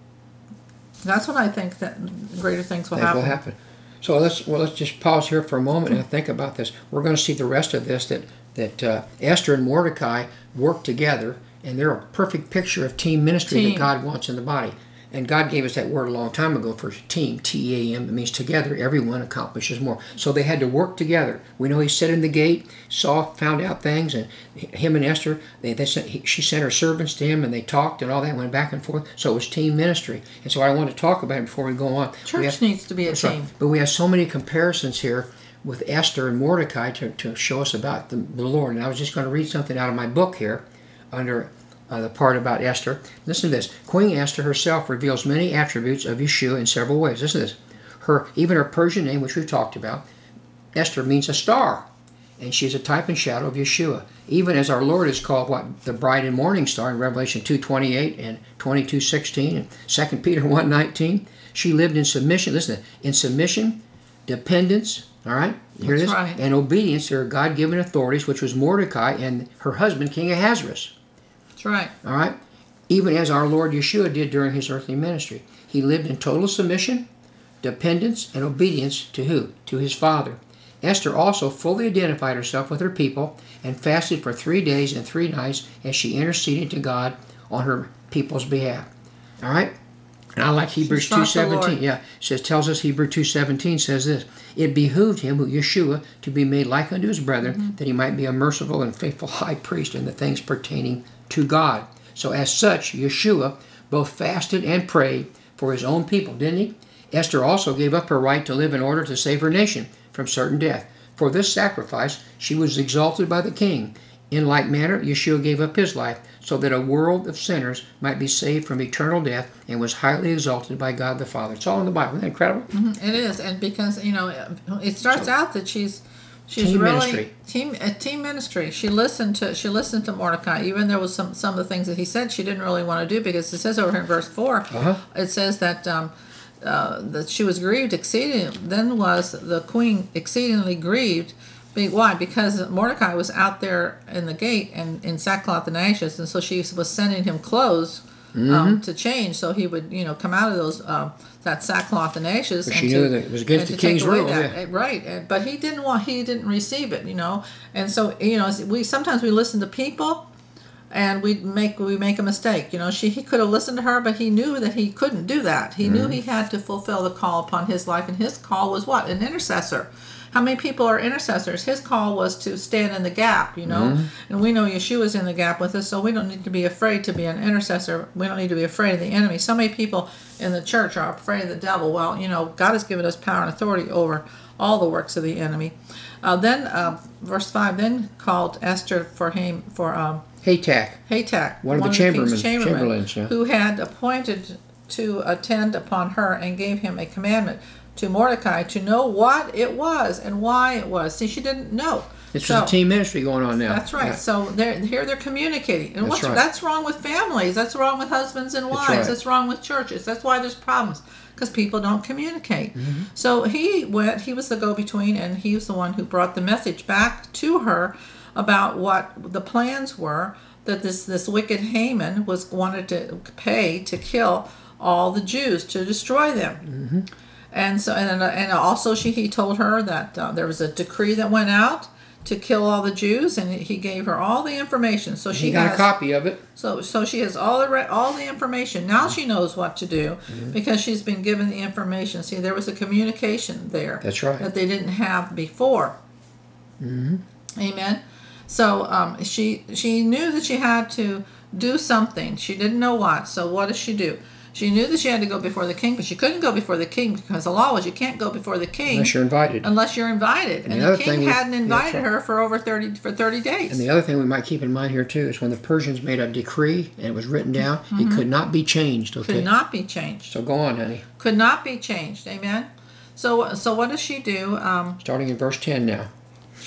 that's when I think that greater things will That happen. will happen. So let's well let's just pause here for a moment and think about this. We're going to see the rest of this that that uh, Esther and Mordecai work together, and they're a perfect picture of team ministry Team. that God wants in the body. And God gave us that word a long time ago for team, T E A M. It means together, everyone accomplishes more. So they had to work together. We know he sat in the gate, saw, found out things, and him and Esther, they, they sent, he, she sent her servants to him, and they talked, and all that went back and forth. So it was team ministry. And so I want to talk about it before we go on. Church We have- needs to be a That's right. team. But we have so many comparisons here with Esther and Mordecai to, to show us about the, the Lord. And I was just going to read something out of my book here under uh, the part about Esther. Listen to this. Queen Esther herself reveals many attributes of Yeshua in several ways. Listen to this. Her, even her Persian name, which we've talked about, Esther means a star. And she is a type and shadow of Yeshua. Even as our Lord is called what the bright and morning star in Revelation two twenty-eight and twenty-two sixteen and Second Peter one nineteen. She lived in submission. Listen, in submission, dependence, all right? Hear That's this? right. And obedience to her God-given authorities, which was Mordecai and her husband, King Ahasuerus. That's right. All right? Even as our Lord Yeshua did during his earthly ministry. He lived in total submission, dependence, and obedience to who? To his Father. Esther also fully identified herself with her people and fasted for three days and three nights as she interceded to God on her people's behalf. All right? And I like Hebrews sought two the seventeen. Lord. Yeah, it says tells us Hebrews two seventeen says this. It behooved him, Yeshua, to be made like unto his brethren, Mm-hmm. that he might be a merciful and faithful high priest in the things pertaining to God. So as such, Yeshua both fasted and prayed for his own people, didn't he? Esther also gave up her right to live in order to save her nation from certain death. For this sacrifice, she was exalted by the king. In like manner, Yeshua gave up his life so that a world of sinners might be saved from eternal death and was highly exalted by God the Father. It's all in the Bible. Isn't that incredible? Mhm, It is, and because you know, it starts So, out that she's she's team really ministry. team a team ministry. She listened to she listened to Mordecai, even there was some some of the things that he said she didn't really want to do because it says over here in verse four, Uh-huh. it says that um, uh, that she was grieved exceedingly. Then was the queen exceedingly grieved. Be- Why? Because Mordecai was out there in the gate and in sackcloth and ashes, and so she was sending him clothes Mm-hmm. um, to change, so he would, you know, come out of those um, that sackcloth and ashes. But and she to, knew that it was against and the to take king's away rule, that. yeah. Uh, right? And, but he didn't want, he didn't receive it, you know, and so you know, we sometimes we listen to people. And we make we make a mistake, you know. She he could have listened to her, but he knew that he couldn't do that. He knew he had to fulfill the call upon his life, and his call was what? An intercessor. How many people are intercessors? His call was to stand in the gap, you know. And we know Yeshua's in the gap with us, so we don't need to be afraid to be an intercessor. We don't need to be afraid of the enemy. So many people in the church are afraid of the devil. Well, you know, God has given us power and authority over all the works of the enemy. Uh, then, uh, verse five, then called Esther for him for. Um, Haytak. Haytak, One of the king's chamberlain- chamberlain, chamberlains, yeah. who had appointed to attend upon her and gave him a commandment to Mordecai to know what it was and why it was. See, she didn't know. This So- was a team ministry going on now. That's right. Yeah. So they're here. They're communicating, and That's what's right. that's wrong with families. That's wrong with husbands and wives. right. That's wrong with churches. That's why there's problems because people don't communicate. Mm-hmm. So he went. He was the go-between, and he was the one who brought the message back to her about what the plans were. That this this wicked Haman was wanted to pay to kill all the Jews, to destroy them. Mm-hmm. And so, and and also she he told her that uh, there was a decree that went out to kill all the Jews, and he gave her all the information. So she He got has, a copy of it. So so she has all the re- all the information. Now she knows what to do Mm-hmm. because she's been given the information. See, there was a communication there. That's right. That they didn't have before. Mm-hmm. Amen. So um, she she knew that she had to do something. She didn't know what. So what does she do? She knew that she had to go before the king, but she couldn't go before the king because the law was you can't go before the king Unless you're invited. unless you're invited. And And, the the, other thing king we- hadn't yeah, invited that's right. her for over thirty for thirty days. And the other thing we might keep in mind here too is when the Persians made a decree and it was written down, it could not be changed. Okay. Could not be changed. So go on, honey. Could not be changed. Amen. So so what does she do? Um, Starting in verse ten now.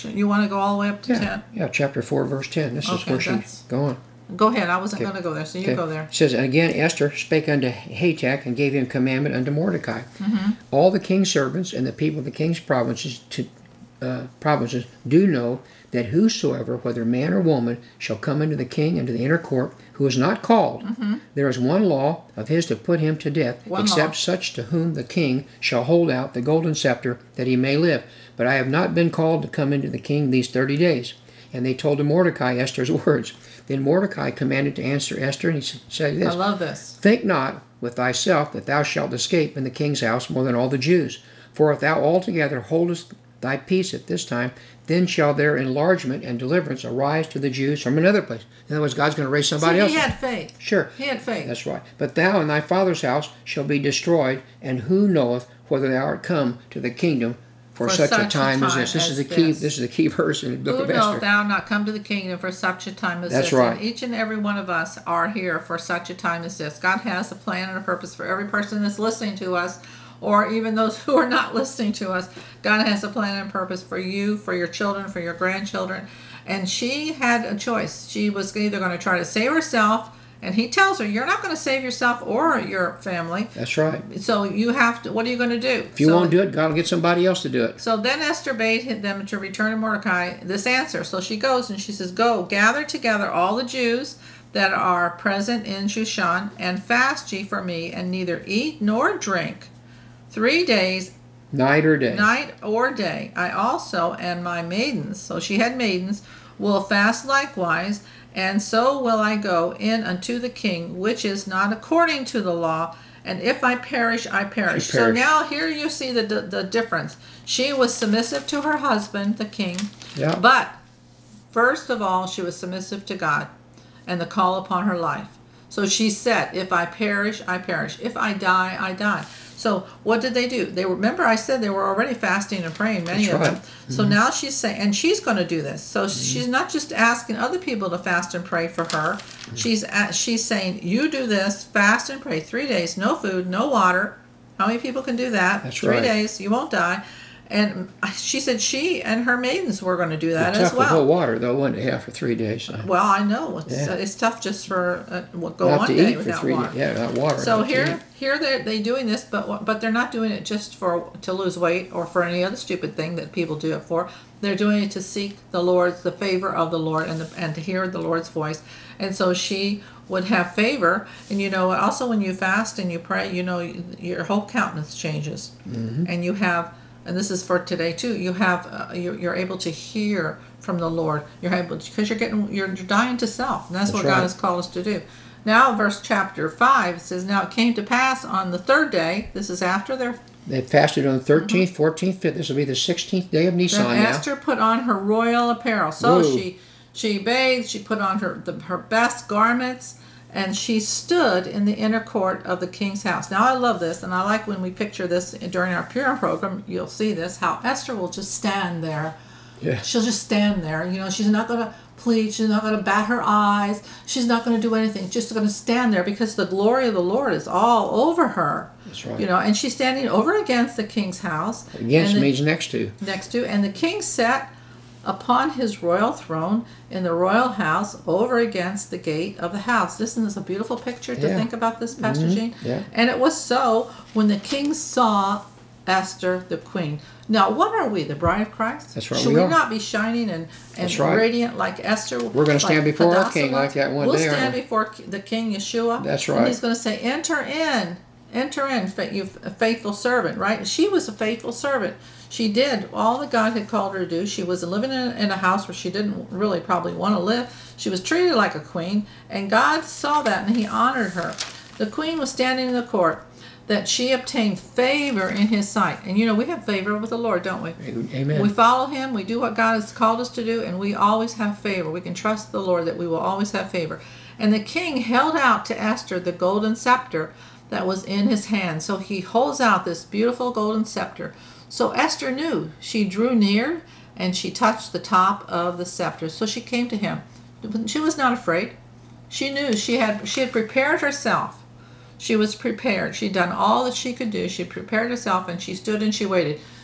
You want to go all the way up to Yeah, ten? yeah, chapter four, verse ten. This is Okay, where that's- she's going. Go ahead. I wasn't Okay. going to go there, so you Okay. go there. It says, and again Esther spake unto Hatak and gave him commandment unto Mordecai. Mm-hmm. All the king's servants and the people of the king's provinces to uh, provinces do know that whosoever, whether man or woman, shall come into the king into the inner court, who is not called, Mm-hmm. there is one law of his to put him to death, One except law. such to whom the king shall hold out the golden scepter, that he may live. But I have not been called to come into the king these thirty days. And they told to Mordecai Esther's words. Then Mordecai commanded to answer Esther, and he said I this, love this. Think not with thyself that thou shalt escape in the king's house more than all the Jews. For if thou altogether holdest thy peace at this time, then shall their enlargement and deliverance arise to the Jews from another place. In other words, God's going to raise somebody See, else. he had faith. Sure. He had faith. That's right. But thou and thy father's house shall be destroyed, and who knoweth whether thou art come to the kingdom for, For such, such a a time as time this. This is as the key. this. This is the key verse in the book Who of knoweth Esther. thou not come to the kingdom for such a time as That's this? right. And each and every one of us are here for such a time as this. God has a plan and a purpose for every person that's listening to us, or even those who are not listening to us. God has a plan and purpose for you, for your children, for your grandchildren. And she had a choice. She was either going to try to save herself, and he tells her, you're not going to save yourself or your family. That's right. So you have to, what are you going to do? If you so, won't do it, God will get somebody else to do it. So then Esther bade them to return to Mordecai this answer. So she goes and she says, Go, gather together all the Jews that are present in Shushan, and fast ye for me, and neither eat nor drink three days, Night or day. night or day. I also and my maidens, so she had maidens, will fast likewise, and so will I go in unto the king, which is not according to the law. And if I perish, I perish. She So perished. now here you see the, the the difference. She was submissive to her husband, the king, Yeah. but first of all, she was submissive to God and the call upon her life. So she said, if I perish, I perish. If I die, I die. So what did they do? They were, remember I said they were already fasting and praying, many That's of right. them. So now she's saying, and she's going to do this. So she's not just asking other people to fast and pray for her. She's at, she's saying, you do this, fast and pray, three days, no food, no water. How many people can do that? That's three right. days, you won't die. And she said she and her maidens were going to do that It's as tough to hold well. water, though, one day for three days. So. Well, I know it's Yeah. uh, it's tough just for uh, what go Not one to day eat for without three water. days. Yeah, not water. So not to here, eat. here they're they doing this, but what- but they're not doing it just for to lose weight or for any other stupid thing that people do it for. They're doing it to seek the Lord's the favor of the Lord and the, and to hear the Lord's voice. And so she would have favor. And you know, also when you fast and you pray, you know, your whole countenance changes, Mm-hmm. and you have. And this is for today too. You have uh, you're, you're able to hear from the Lord. You're able because you're getting you're, you're dying to self, and that's, That's what right. God has called us to do. Now, verse chapter five says, "Now it came to pass on the third day." This is after their They fasted on the thirteenth, fourteenth, fifth. This will be the sixteenth day of Nisan then now. Esther put on her royal apparel. So Whoa. she she bathed. She put on her the, her best garments. And she stood in the inner court of the king's house. Now, I love this, and I like when we picture this during our Purim program. You'll see this, how Esther will just stand there. Yeah. She'll just stand there. You know, she's not going to plead. She's not going to bat her eyes. She's not going to do anything. She's just going to stand there because the glory of the Lord is all over her. That's right. You know, and she's standing over against the king's house. Against and the- means next to. next to, and the king sat upon his royal throne in the royal house over against the gate of the house. Isn't this a beautiful picture to Yeah. think about this, Pastor Mhm. Jean? Yeah. And it was so when the king saw Esther the queen. Now, what are we, the bride of Christ? That's right, Should we we, are. not be shining and, and That's right. radiant like Esther? We're gonna stand like before our Hadassah king was? like that one we'll day, aren't stand we? before K- the king Yeshua. That's And right. he's going to say, enter in. Enter in, fa- you a faithful servant, right? She was a faithful servant. She did all that God had called her to do. She was living in, in a house where she didn't really probably want to live. She was treated like a queen, and God saw that and he honored her. The queen was standing in the court that she obtained favor in his sight. And you know, we have favor with the Lord, don't we? Amen. We follow him, we do what God has called us to do, and we always have favor. We can trust the Lord that we will always have favor. And the king held out to Esther the golden scepter that was in his hand. So he holds out this beautiful golden scepter. So Esther knew. She drew near and she touched the top of the scepter. So she came to him. She was not afraid. She knew she had she had prepared herself. She was prepared. She'd done all that she could do. She prepared herself and she stood and she waited.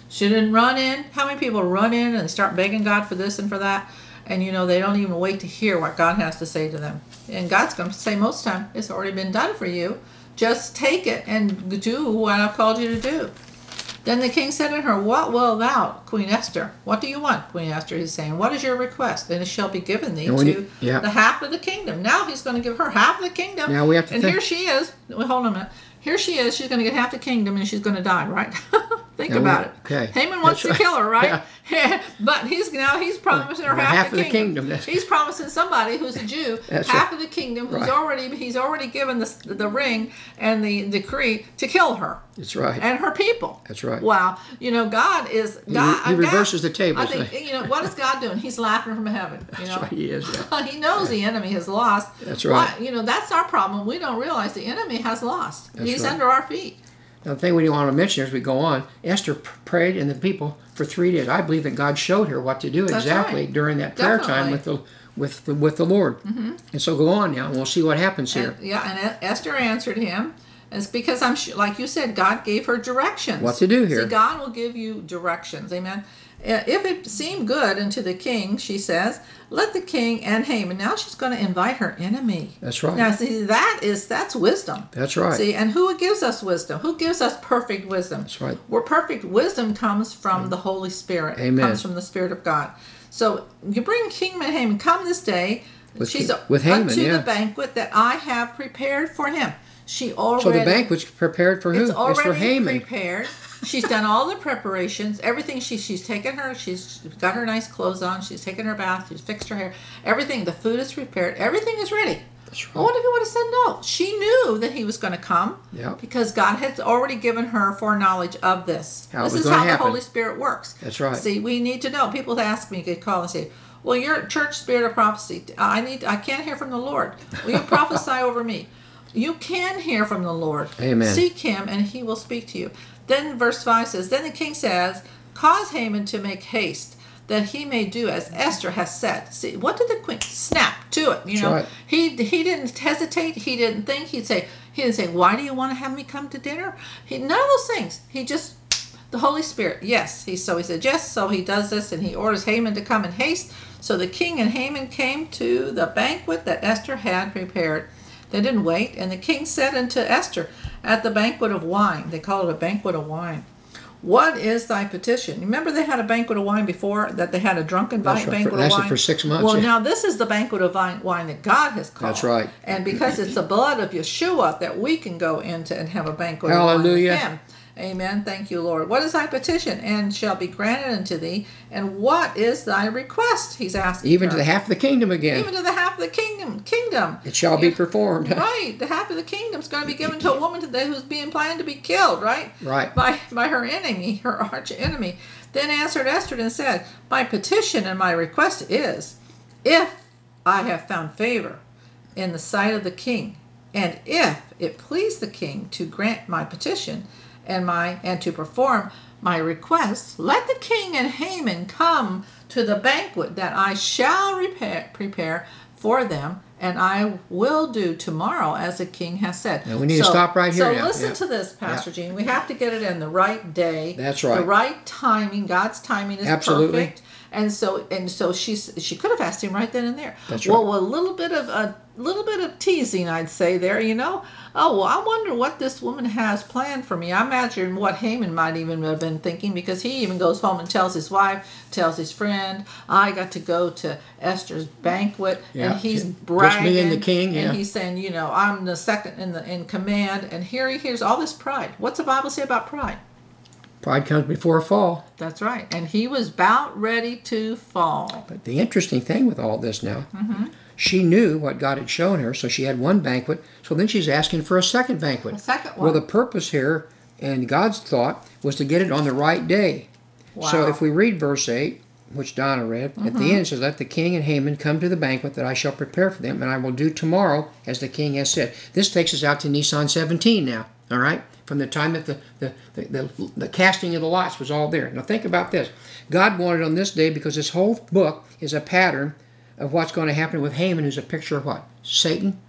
She didn't run in. How many people run in and start begging God for this and for that? And, you know, they don't even wait to hear what God has to say to them. And God's going to say most of the time, it's already been done for you. Just take it and do what I've called you to do. Then the king said to her, what wilt thou, Queen Esther? What do you want, Queen Esther? He's saying, what is your request? And it shall be given thee to you, yeah. the half of the kingdom. Now he's going to give her half of the kingdom. Now we have to and think. here she is. Well, hold on a minute. Here she is. She's going to get half the kingdom and she's going to die, right? Think Now we- about it. okay. Haman wants That's to right. kill her, right? But he's now he's promising her Well, half, half the of the kingdom. kingdom, that's- He's promising somebody who's a Jew That's half right. of the kingdom. Who's Right. already he's already given the the ring and the decree to kill her That's right. and her people. That's right. Wow. You know, God is God. he God- reverses the tables, I think you know what is God doing? He's laughing from heaven. You That's know, right, he is, yeah. he knows the enemy has lost. That's right. Why- You know, that's our problem. We don't realize the enemy has lost. That's He's right. under our feet. Now, the thing we want to mention as we go on, Esther p- prayed and the people for three days. I believe that God showed her what to do That's exactly right. during that prayer time Definitely. with the with the, with the Lord. Mm-hmm. And so go on now, and we'll see what happens here. And, yeah, and E- Esther answered him. It's because I'm sure, like you said, God gave her directions. What to do here. See, God will give you directions. Amen. Uh, If it seemed good unto the king, she says, let the king and Haman. Now she's going to invite her enemy. That's right. Now, see, that is that's wisdom. That's right. See, and who gives us wisdom? Who gives us perfect wisdom? That's right. Where perfect wisdom comes from the Holy Spirit. Amen. Comes from the Spirit of God. So you bring King Haman. Come this day. With She's King- with Haman, unto yeah. the banquet that I have prepared for him. She already. So the banquet's prepared for who? It's already for Haman. prepared. She's done all the preparations. Everything. She she's taken her. She's got her nice clothes on. She's taken her bath. She's fixed her hair. Everything. The food is prepared. Everything is ready. That's right. Well, what if he would have said no? She knew that he was going to come. Yeah. Because God had already given her foreknowledge of this. How it this was is gonna how happen. the Holy Spirit works. That's right. See, we need to know. People ask me, could call and say, "Well, you're church spirit of prophecy. I need. I can't hear from the Lord. Will you prophesy over me?" You can hear from the Lord. Amen. Seek him and he will speak to you. Then verse five says, Then the king says, Cause Haman to make haste, that he may do as Esther has said. See, what did the queen snap to it? You That's know, right. he he didn't hesitate. He didn't think. He'd say, he didn't say, Why do you want to have me come to dinner? He none of those things. He just the Holy Spirit. Yes. He so he said yes. So he does this, and he orders Haman to come in haste. So the king and Haman came to the banquet that Esther had prepared. They didn't wait, and the king said unto Esther at the banquet of wine, they call it a banquet of wine, what is thy petition? Remember they had a banquet of wine before, that they had a drunken That's right. banquet For- that's of it wine? for six months, Well, yeah. now this is the banquet of wine, wine that God has called. That's right. And because it's the blood of Yeshua that we can go into and have a banquet of Hallelujah. wine with him. Amen. Thank you, Lord. What is thy petition? And shall be granted unto thee. And what is thy request? He's asking Even to her. the half of the kingdom again. Even to the half of the kingdom. Kingdom. It shall be performed. Right, the half of the kingdom's going to be given to a woman today who's being planned to be killed, right? Right. By by her enemy, her arch enemy. Then answered Esther and said, My petition and my request is, if I have found favor in the sight of the king, and if it please the king to grant my petition and my and to perform my request, let the king and Haman come to the banquet that I shall repair, prepare for them, and I will do tomorrow as the king has said. Now, we need to stop right here So now. listen Yeah. to this, Pastor Gene. We have to get it in the right day. That's right. The right timing. God's timing is Absolutely. perfect. And so and so she's she could have asked him right then and there. That's well, right. a little bit of a little bit of teasing, I'd say there. You know, oh well, I wonder what this woman has planned for me. I imagine what Haman might even have been thinking, because he even goes home and tells his wife, tells his friend, I got to go to Esther's banquet, Yeah. and he's Just bragging. me and the king, yeah. And he's saying, you know, I'm the second in the in command, and here he hears all this pride. What's the Bible say about pride? Pride comes before a fall. That's right. And he was about ready to fall. But the interesting thing with all this now, Mm-hmm. she knew what God had shown her, so she had one banquet. So then she's asking for a second banquet. A second one. Well, the purpose here, and God's thought, was to get it on the right day. So Wow. Mm-hmm. if we read verse eight, which Donna read, at the end it says, Let the king and Haman come to the banquet that I shall prepare for them, and I will do tomorrow as the king has said. This takes us out to Nisan seventeen now, all right? From the time that the, the, the, the, the casting of the lots was all there. Now think about this. God wanted on this day, because this whole book is a pattern of what's going to happen with Haman, who's a picture of what? Satan,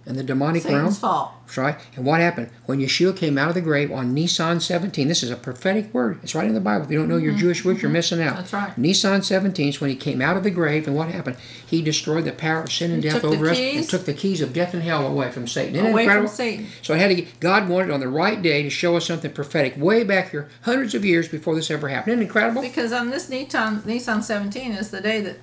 and the demonic realm. Satan's fault. That's right. And what happened? When Yeshua came out of the grave on Nisan seventeen, this is a prophetic word. It's right in the Bible. If you don't know your Jewish roots, you're missing out. That's right. Nisan seventeen is when he came out of the grave, and what happened? He destroyed the power of sin and He death took the over us keys. and took the keys of death and hell away from Satan. Isn't that Away from incredible? Satan. So it had to get, God wanted on the right day to show us something prophetic way back here, hundreds of years before this ever happened. Isn't it incredible? Because on this Nisan, Nisan seventeen is the day that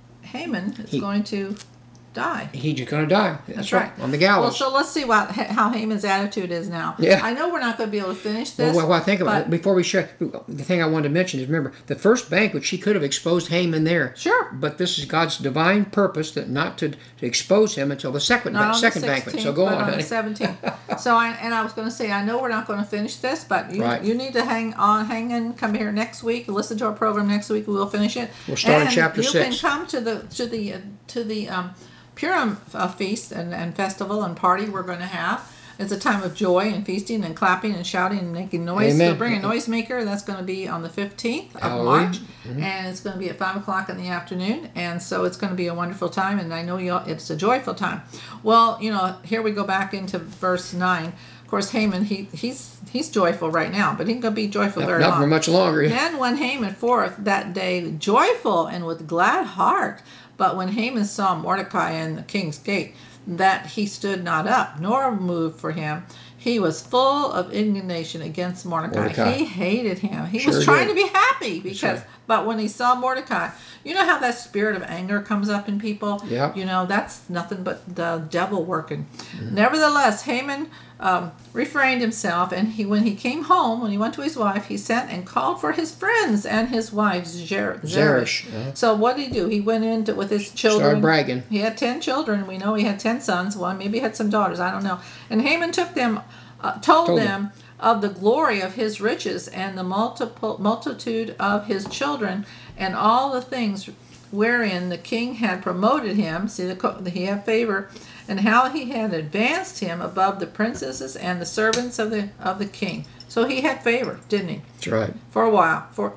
Haman is He- going to die. He's just going to die. That's, That's right. right. On the Well, gallows. so let's see what how Haman's attitude is now. Yeah. I know we're not going to be able to finish Well, this. well, well, think about but- it. Before we share, the thing I wanted to mention is remember, the first banquet, she could have exposed Haman there. Sure. But this is God's divine purpose that not to, to expose him until the second, Not on second the banquet. So sixteenth, go but on, on honey. the seventeenth. So I and I was going to say, I know we're not going to finish this, but you Right. you need to hang on, hang in, come here next week, listen to our program next week. We will finish it. We'll start in and chapter you six. can come to the to the uh, to the um, Purim uh, feast and, and festival and party we're going to have. It's a time of joy and feasting and clapping and shouting and making noise. Amen. So bring a noisemaker. That's going to be on the fifteenth of Hallelujah. March, and it's going to be at five o'clock in the afternoon. And so it's going to be a wonderful time, and I know you. It's a joyful time. Well, you know, here we go back into verse nine. Of course, Haman he he's he's joyful right now, but he ain't going to be joyful Not, very not long. for much longer. Then went Haman forth that day joyful and with glad heart. But when Haman saw Mordecai in the king's gate, that he stood not up, nor moved for him, he was full of indignation against Mordecai. Mordecai. He hated him. He Sure was trying did. to be happy because, right. but when he saw Mordecai, you know how that spirit of anger comes up in people? Yeah. You know, that's nothing but the devil working. Nevertheless, Haman um, refrained himself, and he, when he came home, when he went to his wife, he sent and called for his friends and his wife Zer- Zeresh. Zeresh, uh-huh. So what did he do? He went in to, with his children. Started bragging. He had ten children. We know he had ten sons. Well, maybe he had some daughters. I don't know. And Haman took them, uh, told, Told them of the glory of his riches and the multiple multitude of his children and all the things wherein the king had promoted him. See, the co- he had favor, and how he had advanced him above the princesses and the servants of the of the king. So he had favor, didn't he? That's right. For a while. For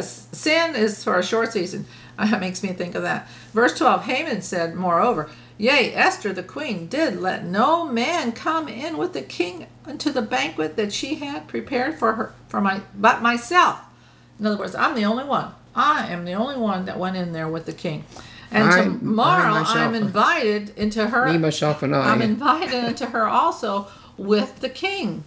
sin is for a short season. That makes me think of that. Verse twelve, Haman said, moreover, yea, Esther the queen did let no man come in with the king unto the banquet that she had prepared for her, for my, but myself. In other words, I'm the only one. I am the only one that went in there with the king. And I- I tomorrow myself- I'm invited into her. Me, myself, and I. I'm invited into her also with the king.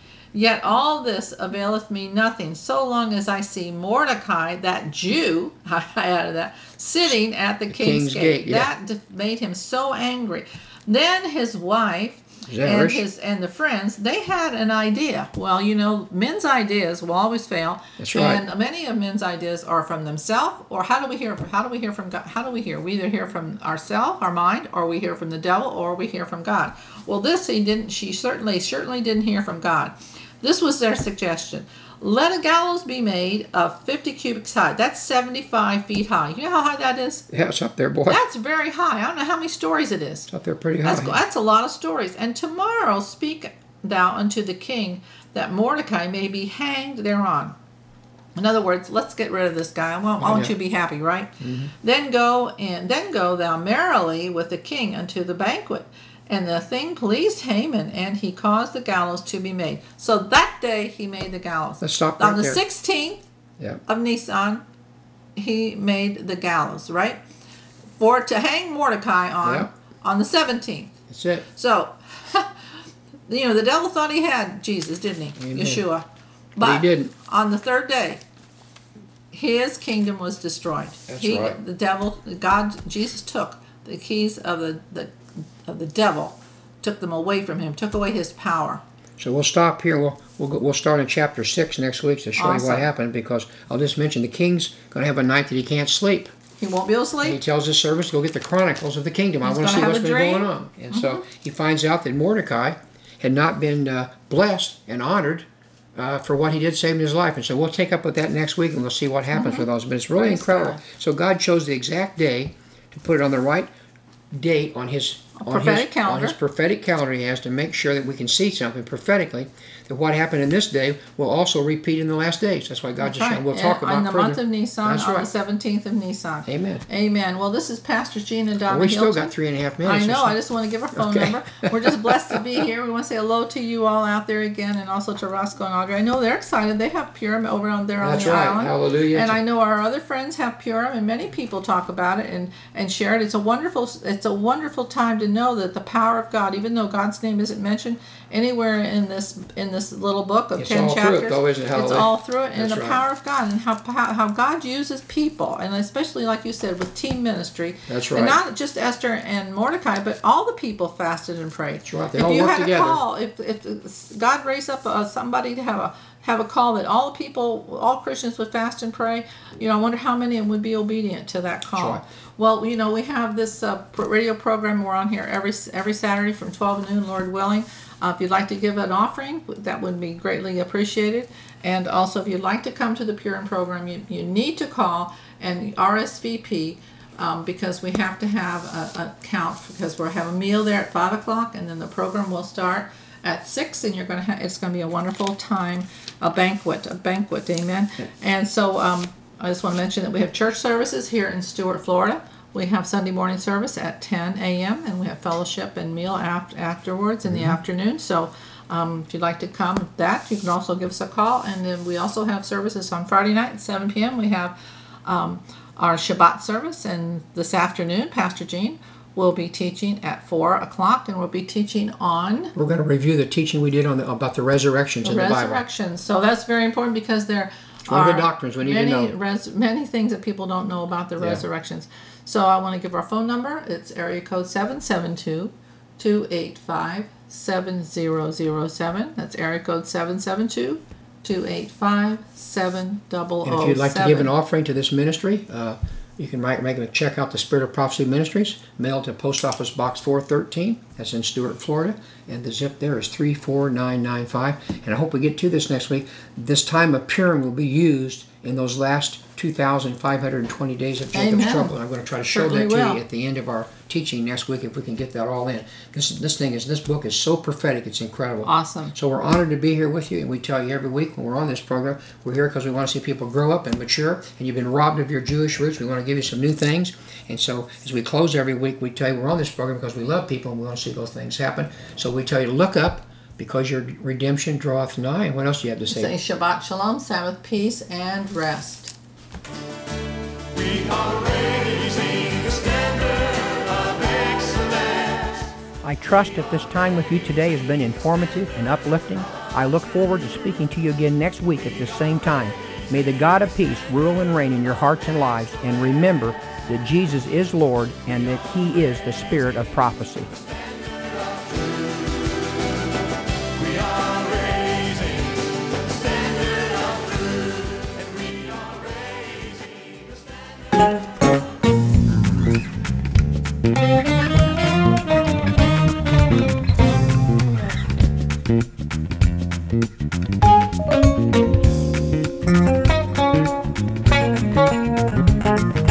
Yet all this availeth me nothing, so long as I see Mordecai, that Jew, I added that, sitting at the king's, king's gate. gate, yeah. That def- made him so angry. Then his wife and Zeresh. his and the friends, they had an idea. Well, you know, men's ideas will always fail. That's right. And many of men's ideas are from themselves, or how do we hear? How do we hear from God? How do we hear? We either hear from ourselves, our mind, or we hear from the devil, or we hear from God. Well, this he didn't. She certainly, certainly didn't hear from God. This was their suggestion. Let a gallows be made of fifty cubits high. That's seventy-five feet high. You know how high that is? Yeah, it's up there, boy. That's very high. I don't know how many stories it is. It's up there pretty high. That's, that's a lot of stories. And tomorrow speak thou unto the king that Mordecai may be hanged thereon. In other words, let's get rid of this guy. I want, I want Yeah. you to be happy, right? Then go and then go thou merrily with the king unto the banquet. And the thing pleased Haman, and he caused the gallows to be made. So that day he made the gallows. Let's stop On right the there. sixteenth Yeah. of Nisan, he made the gallows, right? For to hang Mordecai on Yeah. on the seventeenth. That's it. So, you know, the devil thought he had Jesus, didn't he? Amen. Yeshua. But he didn't. On the third day, his kingdom was destroyed. That's he, right. The devil, God, Jesus took the keys of the, the of the devil, took them away from him, took away his power. So we'll stop here. We'll we'll go, we'll start in chapter six next week to show you Awesome. what happened. Because I'll just mention the king's going to have a night that he can't sleep. He won't be able to And he sleep. tells his servants to go get the chronicles of the kingdom. I He's want to gonna see have what's a been dream. going on. And so he finds out that Mordecai had not been uh, blessed and honored uh, for what he did saving his life. And so we'll take up with that next week and we'll see what happens with those. But it's really Praise incredible. God. So God chose the exact day to put it on the right date on his A on prophetic his, calendar. on his prophetic calendar, he has to make sure that we can see something prophetically, that what happened in this day will also repeat in the last days. That's why God That's just right. showed. We'll And talk about in the further. month of Nisan, That's on right. the seventeenth of Nisan. Amen. Amen. Well, this is Pastor Gene and Donna Well, we still Hilton. got three and a half minutes. I or know. so. I just want to give our phone Okay. number. We're just blessed to be here. We want to say hello to you all out there again, and also to Roscoe and Audrey. I know they're excited. They have Purim over on there on That's the right. island. Hallelujah. And I know our other friends have Purim, and many people talk about it and, and share it. It's a wonderful. It's a wonderful time to know that the power of God, even though God's name isn't mentioned anywhere in this in this little book of It's ten all through it, chapters, though, isn't it? it's Hallelujah. all through it, and That's the right. power of God, and how how how God uses people, and especially like you said with team ministry. That's And right. not just Esther and Mordecai, but all the people fasted and prayed. That's right. They if all you work had together. a call, if if God raised up uh, somebody to have a have a call that all the people, all Christians would fast and pray, you know, I wonder how many would be obedient to that call. right. Well, you know, we have this uh, pr- radio program. We're on here every every Saturday from twelve noon, Lord willing. Uh, if you'd like to give an offering, that would be greatly appreciated. And also, if you'd like to come to the Purim program, you, you need to call and R S V P um, because we have to have a, a count because we'll have a meal there at five o'clock, and then the program will start at six, and you're going to have it's going to be a wonderful time, a banquet, a banquet, amen. And so um, I just want to mention that we have church services here in Stuart, Florida. We have Sunday morning service at ten a.m. and we have fellowship and meal after, afterwards in the afternoon. So um, if you'd like to come with that, you can also give us a call. And then we also have services on Friday night at seven p.m. We have um, our Shabbat service, and this afternoon, Pastor Gene will be teaching at four o'clock, and we'll be teaching on We're going to review the teaching we did on the, about the resurrections in the Bible. resurrection. So that's very important because there one of are the doctrines we need to many, know. Res, many things that people don't know about the Yeah. resurrections. So I want to give our phone number. It's area code seven seven two, two eight five, seven zero zero seven. That's area code seven seven two, two eight five, seven zero zero seven. And if you'd like to give an offering to this ministry, uh, you can make, make a check out the Spirit of Prophecy Ministries, mailed to Post Office Box four thirteen. That's in Stuart, Florida. And the zip there is three four nine nine five. And I hope we get to this next week. This time of Purim will be used in those last two thousand five hundred twenty days of Jacob's Amen. trouble. And I'm going to try to show Certainly that to will. you at the end of our teaching next week if we can get that all in. This this thing is this book is so prophetic. It's incredible. Awesome. So we're honored to be here with you, and we tell you every week when we're on this program, we're here because we want to see people grow up and mature, and you've been robbed of your Jewish roots. We want to give you some new things. And so as we close every week, we tell you we're on this program because we love people and we want to see those things happen. So we tell you to look up because your redemption draweth nigh. And what else do you have to say? Say Shabbat Shalom, Sabbath peace, and rest. We are raising the standard of excellence. I trust that this time with you today has been informative and uplifting. I look forward to speaking to you again next week at this same time. May the God of peace rule and reign in your hearts and lives, and remember that Jesus is Lord and that He is the Spirit of prophecy. We are raising the standard of truth, and we are raising the standard.